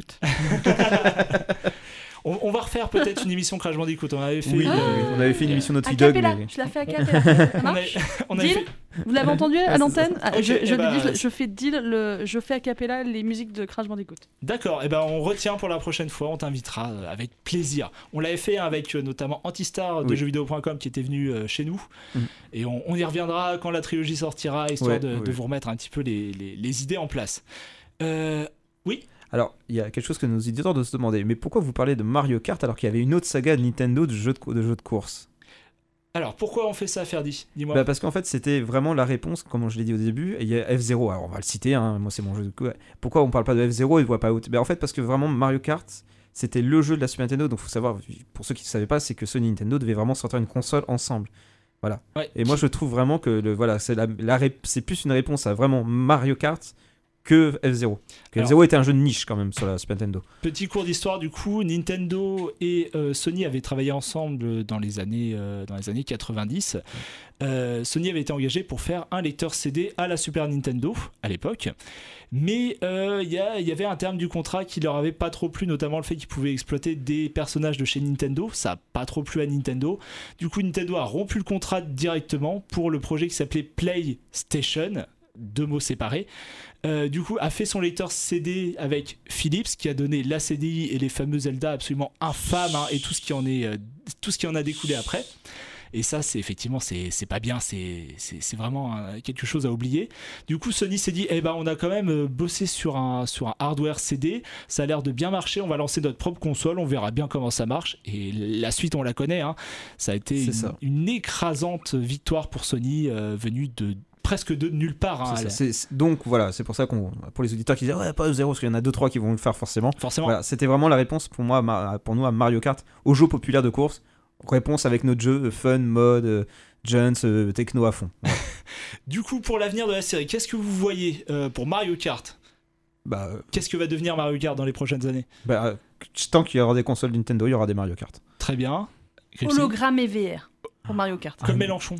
On, on va refaire peut-être une émission Crash Bandicoot. On avait fait. Oui, une- oui, on avait fait une émission Naughty A Dog. cappella, mais- je la fais à cappella. Ça on marche avait, on avait Deal fait- Vous l'avez entendu à c'est l'antenne ça. Ah, Ok, Je, eh je, bah, l'ai dit, je, je fais deal, le, je fais à cappella les musiques de Crash Bandicoot. D'accord, et ben on retient pour la prochaine fois, on t'invitera euh, avec plaisir. On l'avait fait avec euh, notamment Antistar de Oui. jeux vidéo point com qui était venu euh, chez nous. Mhm. Et on, on y reviendra quand la trilogie sortira, histoire Ouais, de, oui. de vous remettre un petit peu les, les- les idées en place. Euh, Alors, il y a quelque chose que nos éditeurs doivent se demander. Mais pourquoi vous parlez de Mario Kart alors qu'il y avait une autre saga de Nintendo de jeux de, cou- de, jeux de course? alors pourquoi on fait ça, Ferdi? Dis-moi. Bah parce qu'en fait, c'était vraiment la réponse, comme je l'ai dit au début. Et il y a F zéro, alors on va le citer, hein, moi c'est mon jeu de coup. Pourquoi on parle pas de F zéro et de Wipeout? Bah en fait, parce que vraiment Mario Kart, c'était le jeu de la Super Nintendo. Donc faut savoir, pour ceux qui ne savaient pas, c'est que Sony et Nintendo devaient vraiment sortir une console ensemble. Voilà. Ouais. Et moi je trouve vraiment que le, voilà, c'est, la, la ré- c'est plus une réponse à vraiment Mario Kart que F zéro. Que Alors- F zéro était un jeu de niche quand même sur la Super Nintendo. Petit cours d'histoire du coup, Nintendo et euh, Sony avaient travaillé ensemble dans les années, euh, dans les années quatre-vingt-dix. Euh, Sony avait été engagé pour faire un lecteur C D à la Super Nintendo à l'époque. Mais euh, il y, a- il y avait un terme du contrat qui leur avait pas trop plu, notamment le fait qu'ils pouvaient exploiter des personnages de chez Nintendo. Ça a pas trop plu à Nintendo. Du coup, Nintendo a rompu le contrat directement pour le projet qui s'appelait PlayStation, deux mots séparés. Euh, du coup, a fait son lecteur C D avec Philips, qui a donné la C D I et les fameux Zelda absolument infâmes hein, et tout ce qui en est, euh, tout ce qui en a découlé après. Et ça, c'est effectivement, c'est c'est pas bien, c'est c'est c'est vraiment euh, quelque chose à oublier. Du coup, Sony s'est dit, eh ben, on a quand même euh, bossé sur un sur un hardware C D, ça a l'air de bien marcher, on va lancer notre propre console, on verra bien comment ça marche. Et la suite, on la connaît, hein. Ça a été C'est une, ça. une écrasante victoire pour Sony, euh, venue de presque de nulle part. Hein, C'est ça. elle- C'est- c'est- donc voilà, c'est pour ça qu'on, pour les auditeurs qui disent ouais pas F zéro, parce qu'il y en a deux trois qui vont le faire forcément. Forcément. Voilà, c'était vraiment la réponse pour moi, à Ma- pour nous à Mario Kart, au jeu populaire de course. Réponse avec notre jeu, euh, fun, mode, euh, Jones, euh, techno à fond. Voilà. Du coup, pour l'avenir de la série, qu'est-ce que vous voyez euh, pour Mario Kart? bah, euh, Qu'est-ce que va devenir Mario Kart dans les prochaines années? bah, euh, tant qu'il y aura des consoles Nintendo, il y aura des Mario Kart. Très bien. Cripsy, Hologramme et V R pour Mario Kart. comme Mélenchon.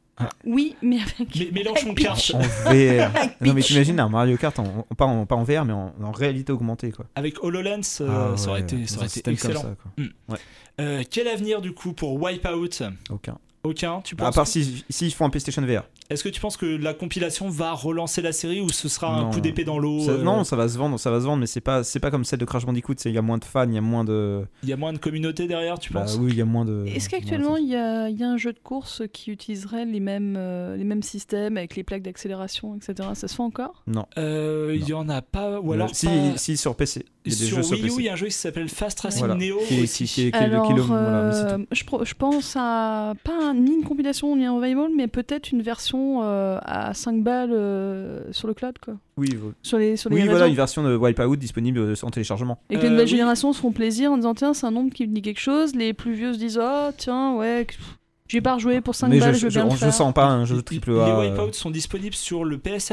Oui, mais avec. Mé- Mélenchon avec Kart. Peach. En V R. Avec Non mais Peach. t'imagines un Mario Kart, en, en- pas, en, pas en V R, mais en, en réalité augmentée quoi. Avec HoloLens, euh, Ah ça aurait ouais, été, ça aurait un été système comme excellent. ça, quoi. Euh, quel avenir du coup pour Wipeout? Aucun. Aucun. Tu À penses part que- s'ils si, font un PlayStation V R. Est-ce que tu penses que la compilation va relancer la série ou ce sera un Non. coup d'épée dans l'eau? Ça- euh, Non, ça va se vendre, ça va se vendre, mais c'est pas, c'est pas comme celle de Crash Bandicoot. c'est- Il y a moins de fans, il y a moins de. Il y a moins de communauté derrière, tu Bah penses? oui, il y a moins de. Est-ce qu'actuellement il y, a- il y a un jeu de course qui utiliserait les mêmes, euh, les mêmes systèmes avec les plaques d'accélération, et cetera. Ça se fait encore? Non. Euh, Il y en a pas, ou alors si, pas- si sur P C. Il y a des sur jeux sur Wii U, P C. il y a un jeu qui s'appelle Fast Racing Voilà. Neo Qui est- aussi. qui- qui est- qui est le- Alors, qui est le- voilà, mais c'est euh, je, pro- je pense à pas un- ni une compilation ni un revival, mais peut-être une version euh, à cinq balles euh, sur le cloud, quoi. Oui, vo- Sur les, sur les oui réseaux. voilà, une version de Wipeout disponible euh, en téléchargement. Et que les Euh, nouvelles oui. générations se font plaisir en disant tiens, c'est un nombre qui me dit quelque chose. Les plus vieux se disent oh, tiens, ouais, pff, j'ai pas rejoué pour cinq Mais balles, je, je veux je, bien le je faire. sens pas un jeu triple A. Les euh, Wipeouts sont disponibles sur le P S N. Hein.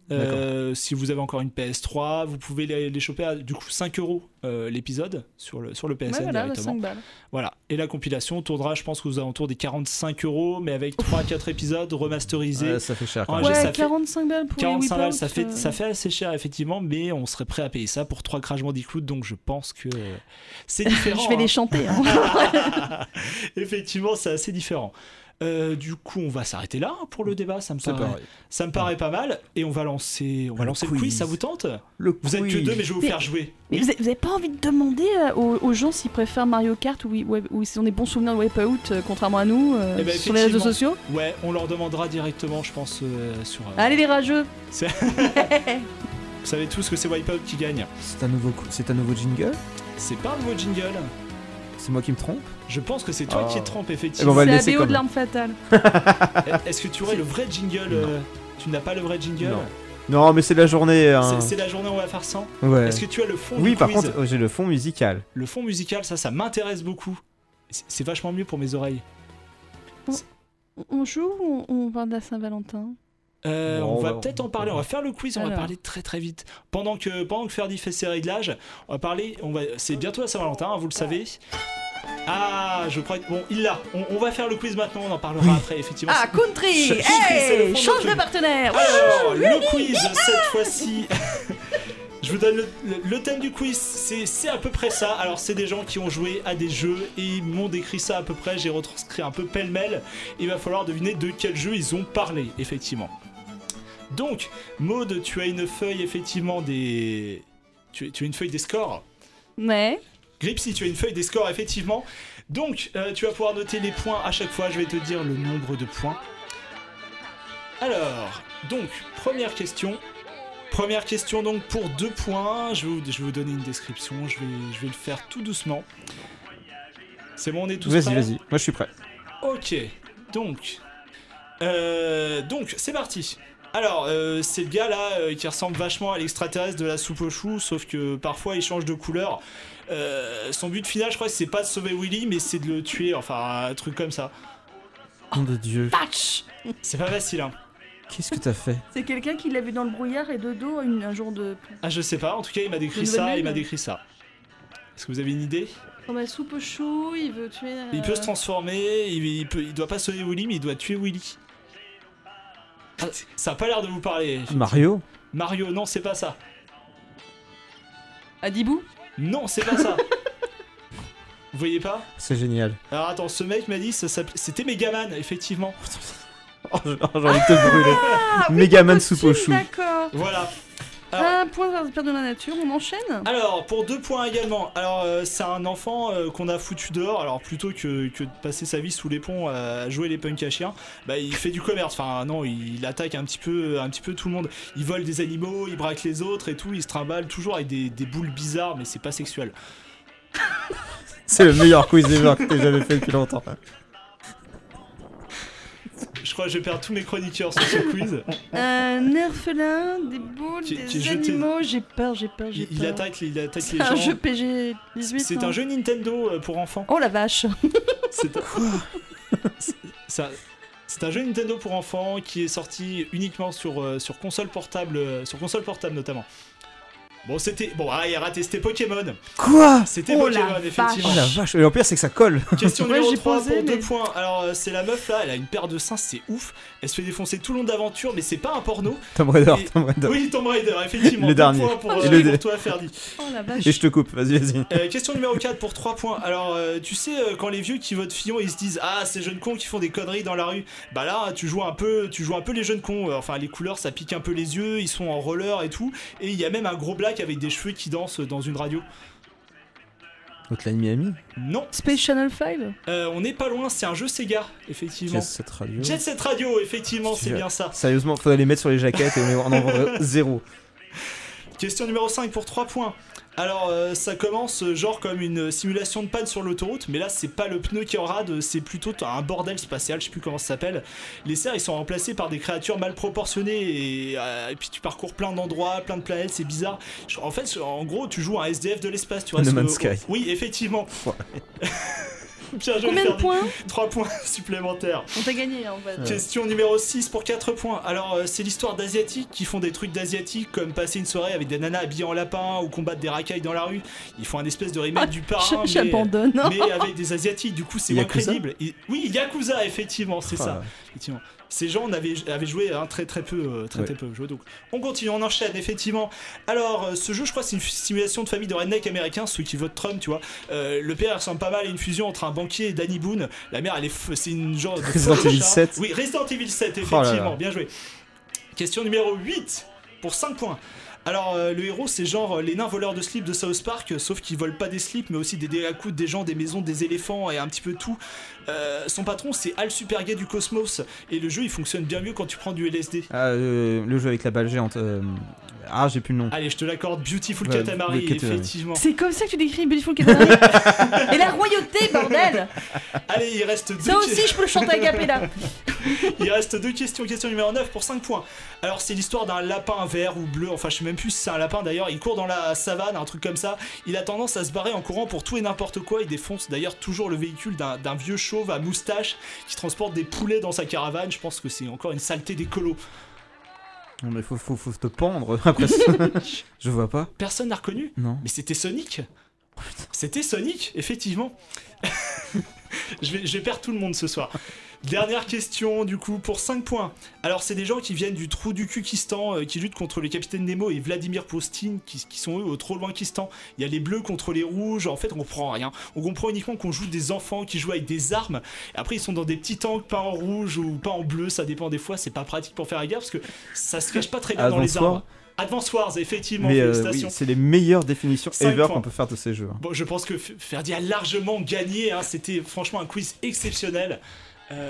Euh, si vous avez encore une P S trois, vous pouvez les, les choper à du coup cinq euros euh, l'épisode sur le, sur le P S N Ouais, voilà, directement. cinq balles. Voilà. Et la compilation tournera, je pense, aux alentours des quarante-cinq euros, mais avec trois à quatre épisodes remasterisés. Ouais, ça fait cher. Quand Ouais, même. Ouais, ça Ouais, fait quarante-cinq balles pour quarante-cinq les balles, Wipeout, ça fait, euh, ça fait assez cher effectivement, mais on serait prêt à payer ça pour trois Crash Bandicoot, donc je pense que euh, c'est différent. Je vais hein. les chanter. Hein. Effectivement, c'est assez différent. Euh, du coup, on va s'arrêter là pour le débat. Ça me C'est paraît, pareil. ça me paraît pas mal. Et on va lancer, on va Le lancer le quiz. quiz. Ça vous tente? Le Vous êtes que quiz. deux, mais je vais vous Mais- faire jouer. Mais vous avez, vous avez pas envie de demander euh, aux, aux gens s'ils préfèrent Mario Kart ou, ou, ou s'ils ont des bons souvenirs de Wipeout, euh, contrairement à nous, euh, Eh ben, sur les réseaux effectivement. sociaux? Ouais, on leur demandera directement, je pense, euh, sur. euh, Allez les rageux. C'est- Vous savez tous que c'est Wipeout qui gagne. C'est un nouveau, cou- c'est un nouveau jingle. C'est pas un nouveau jingle. C'est moi qui me trompe. Je pense que c'est toi Oh. qui te trompes, Eh ben, on effectivement. va le C'est la laisser B O comme de l'arme fatale. Est-ce que tu aurais le vrai jingle euh, Tu n'as pas le vrai jingle? Non. Non, mais c'est la journée. hein. C'est c'est la journée où on va faire sans. Ouais. Est-ce que tu as le fond Oui, du par quiz? contre, oh, j'ai le fond musical. Le fond musical, ça, ça m'intéresse beaucoup. C'est c'est vachement mieux pour mes oreilles. On joue ou on, on parle de la Saint-Valentin? Euh, Non, on va bah, peut-être en parler. On va faire le quiz. On va Alors. parler très très vite. Pendant que pendant que Ferdi fait ses réglages, on va parler. On va. C'est bientôt la Saint-Valentin, hein, vous le savez. Ah, je crois. que- Bon, il l'a. On, on va faire le quiz maintenant. On en parlera après. Effectivement. Ah, country. Ch- c'est le Hey, fond de change notre- de partenaire. Alors, le quiz cette fois-ci. Je vous donne le, le- le thème du quiz, c'est c'est à peu près ça. Alors, c'est des gens qui ont joué à des jeux et ils m'ont décrit ça à peu près. J'ai retranscrit un peu pêle-mêle. Il va falloir deviner de quel jeu ils ont parlé, effectivement. Donc, Maud, tu as une feuille, effectivement, des. Tu, tu as une feuille des scores. Ouais. Gripsy, tu as une feuille des scores, effectivement. Donc, euh, tu vas pouvoir noter les points à chaque fois. Je vais te dire le nombre de points. Alors, donc, première question. Première question, donc, pour deux points. Je vais vous, je vais vous donner une description. Je vais, je vais le faire tout doucement. C'est bon, on est tous Vas-y, prêts? vas-y. Moi, je suis prêt. Ok, donc, euh, donc c'est parti. Alors, euh, c'est le gars là euh, qui ressemble vachement à l'extraterrestre de la soupe aux choux, sauf que parfois il change de couleur. Euh, son but final, je crois que c'est pas de sauver Willy, mais c'est de le tuer, enfin un truc comme ça. Nom de Dieu. Patch. C'est pas facile, hein. Qu'est-ce que t'as fait? C'est quelqu'un qui l'a vu dans le brouillard et de dos une- un jour de. Ah, je sais pas. En tout cas, il m'a décrit Le ça. nouvel Il m'a mail. décrit ça. Est-ce que vous avez une idée? Dans la soupe aux choux, il veut tuer. euh, Il peut se transformer. Il, il peut, il doit pas sauver Willy, mais il doit tuer Willy. Ah, ça a pas l'air de vous parler. Mario? Mario, non, c'est pas ça. Adibou. Non, c'est pas ça. Vous voyez pas? C'est génial. Alors attends, ce mec m'a dit ça s'appelait- c'était Megaman, effectivement. Oh, j'ai j'ai envie de te brûler. Ah, Megaman soupe aux choux. D'accord. Voilà. Alors, Un point vers le père de la nature, on enchaîne. alors, pour deux points également. Alors euh, c'est un enfant euh, qu'on a foutu dehors. Alors plutôt que, que de passer sa vie sous les ponts à jouer les punks à chiens, bah il fait du commerce. Enfin non, il, il attaque un petit peu, un petit peu tout le monde. Il vole des animaux, il braque les autres et tout. Il se trimballe toujours avec des, des boules bizarres, mais c'est pas sexuel. C'est le meilleur quiz ever que t'aies jamais fait depuis longtemps. Je crois que je vais perdre tous mes chroniqueurs sur ce quiz. Un orphelin, des boules, Qui- des qui est jeté- animaux. J'ai peur, j'ai peur, j'ai Il, peur. il attaque, les- il attaque les C'est un gens. jeu P G dix-huit. C'est non un jeu Nintendo euh, pour enfants. Oh la vache. C'est un... C'est- c'est un... c'est un jeu Nintendo pour enfants qui est sorti uniquement sur, euh, sur console portable, euh, sur console portable notamment. Bon, c'était bon, ah, il a raté, c'était Pokémon. Quoi? C'était Oh Pokémon, la effectivement. Oh la vache. Et le pire, c'est que ça colle. Question Ouais, numéro j'ai trois posé, pour deux mais- points. Alors, euh, c'est la meuf là, elle a une paire de seins, c'est ouf. Elle se fait défoncer tout le long d'aventure, mais c'est pas un porno. Tomb Raider, Et- Tomb Raider. Oui, Tomb Raider, effectivement. Le Deux dernier. points pour, euh, Et le pour deux. toi, Ferdi. Oh la vache. Et je te coupe, vas-y, vas-y. Euh, question numéro quatre pour trois points. Alors, euh, tu sais, euh, quand les vieux qui votent Fillon, ils se disent ah, ces jeunes cons qui font des conneries dans la rue. Bah là, tu joues un peu, tu joues un peu les jeunes cons. Euh, Enfin, les couleurs, ça pique un peu les yeux. Ils sont en roller et tout. Et il y a même un gros black avec des cheveux qui dansent dans une radio. Hotline Miami? Non, Space Channel cinq. euh, on n'est pas loin. C'est un jeu Sega, effectivement. Jet Set Radio. Jet Set Radio, effectivement, c'est bien ça. Sérieusement, faudrait les mettre sur les jaquettes et on en vendrait zéro. Question numéro cinq pour trois points. Alors euh, ça commence euh, genre comme une simulation de panne sur l'autoroute, mais là c'est pas le pneu qui en rade, c'est plutôt un bordel spatial, je sais plus comment ça s'appelle. Les cerfs ils sont remplacés par des créatures mal proportionnées et, euh, et puis tu parcours plein d'endroits, plein de planètes, c'est bizarre. Je- En fait, en gros, tu joues à un S D F de l'espace, tu vois. No ce- Man's Sky. Oui, effectivement. Bien joué, Combien de Ferdi. points trois points supplémentaires. On t'a gagné hein, en fait. Question numéro six pour quatre points. Alors, euh, c'est l'histoire d'Asiatiques qui font des trucs d'Asiatiques comme passer une soirée avec des nanas habillées en lapin ou combattre des racailles dans la rue. Ils font un espèce de remake Ah, du parrain, j'- J'abandonne. mais, mais avec des Asiatiques. Du coup, c'est moins Yakuza crédible. Et- oui, Yakuza, effectivement, c'est Ah, ça. Effectivement. Ces gens avaient, avaient joué hein, très très peu, euh, très, Ouais. très peu joué. Donc, on continue, on enchaîne, effectivement. Alors, euh, ce jeu, je crois, c'est une simulation de famille de redneck américain, ceux qui votent Trump, tu vois. Euh, le père ressemble pas mal à une fusion entre un banquier et Danny Boone. La mère, elle est, f- c'est une genre de Resident folle Evil chat. sept. Oui, Resident Evil sept, Oh là effectivement, là. bien joué. Question numéro huit pour cinq points. Alors, euh, le héros, c'est genre euh, les nains voleurs de slip de South Park, euh, sauf qu'ils volent pas des slips, mais aussi des dés à coude, des gens, des maisons, des éléphants et un petit peu tout. Euh, son patron, c'est Al Supergay du Cosmos, et le jeu, il fonctionne bien mieux quand tu prends du L S D. Ah, euh, le jeu avec la balle géante. euh, Ah, j'ai plus le nom. Allez, je te l'accorde, Beautiful Ouais, Katamari, le Katamari. effectivement. C'est comme ça que tu décris Beautiful Katamari. Et la royauté, bordel. Allez, il reste deux, Ça aussi, je peux le chanter à cappella. il reste deux questions. Question numéro neuf pour cinq points. Alors, c'est l'histoire d'un lapin vert ou bleu, enfin, je sais même plus si c'est un lapin d'ailleurs. Il court dans la savane, un truc comme ça. Il a tendance à se barrer en courant pour tout et n'importe quoi. Il défonce d'ailleurs toujours le véhicule d'un d'un vieux chauve à moustache qui transporte des poulets dans sa caravane. Je pense que c'est encore une saleté d'écolo. Non, mais faut, faut, faut te pendre après ça. Je vois pas. Personne n'a reconnu. Non. Mais c'était Sonic. C'était Sonic, effectivement. je, vais, je vais perdre tout le monde ce soir. Dernière question, du coup, pour cinq points. Alors, c'est des gens qui viennent du trou du Kukistan, euh, qui luttent contre le capitaine Nemo et Vladimir Postin, qui, qui sont eux au trop loin Kistan. Il y a les bleus contre les rouges. En fait, on comprend rien. On comprend uniquement qu'on joue des enfants qui jouent avec des armes. Et après, ils sont dans des petits tanks peints en rouge ou peints en bleu. Ça dépend des fois. C'est pas pratique pour faire la guerre parce que ça se cache pas très bien dans les Advance Wars. arbres. Advance Wars, effectivement, Mais euh, félicitations. oui, c'est les meilleures définitions Cinq ever points. qu'on peut faire de ces jeux. hein. Bon, je pense que F- Ferdi a largement gagné. Hein. C'était franchement un quiz exceptionnel. Euh...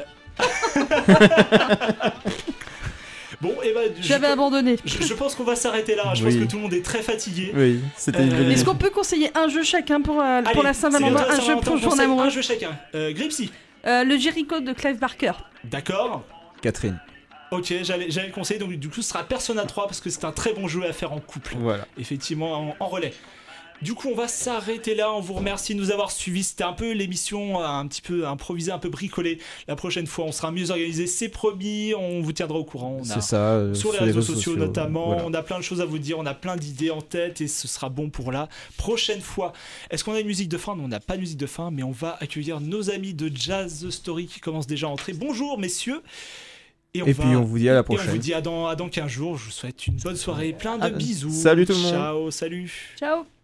bon, et ben, je, J'avais abandonné. je, je pense qu'on va s'arrêter là. Je Oui. pense que tout le monde est très fatigué. Oui, c'était une Euh, bonne Est-ce idée. qu'on peut conseiller un jeu chacun pour, euh, Allez, pour la c'est Saint-Valentin, bientôt la un jeu Saint-Valentin, pour le on jour conseille d'amoureux? Un jeu chacun. Euh, Gripsy, Euh, Le Jericho de Clive Barker. d'accord. Catherine. Ok, j'allais j'allais le conseiller. Donc, du coup, ce sera Persona trois parce que c'est un très bon jeu à faire en couple. Voilà. Effectivement, en, en relais. Du coup, on va s'arrêter là. On vous remercie de nous avoir suivis. C'était un peu l'émission euh, un petit peu improvisée, un peu bricolée. La prochaine fois, on sera mieux organisé. C'est promis. On vous tiendra au courant. On a- C'est ça. euh, sur les réseaux, sociaux, notamment, voilà. on a plein de choses à vous dire, on a plein d'idées en tête et ce sera bon pour la prochaine fois. Est-ce qu'on a une musique de fin? Non, on n'a pas de musique de fin, mais on va accueillir nos amis de Jazz The Story qui commencent déjà à entrer. Bonjour messieurs. Et, on Et va- puis on vous dit à la et on vous prochaine. dit à dans, à dans quinze jours. Je vous souhaite une bonne soirée, plein de Ah, bisous. salut tout le monde. Ciao, salut. Ciao.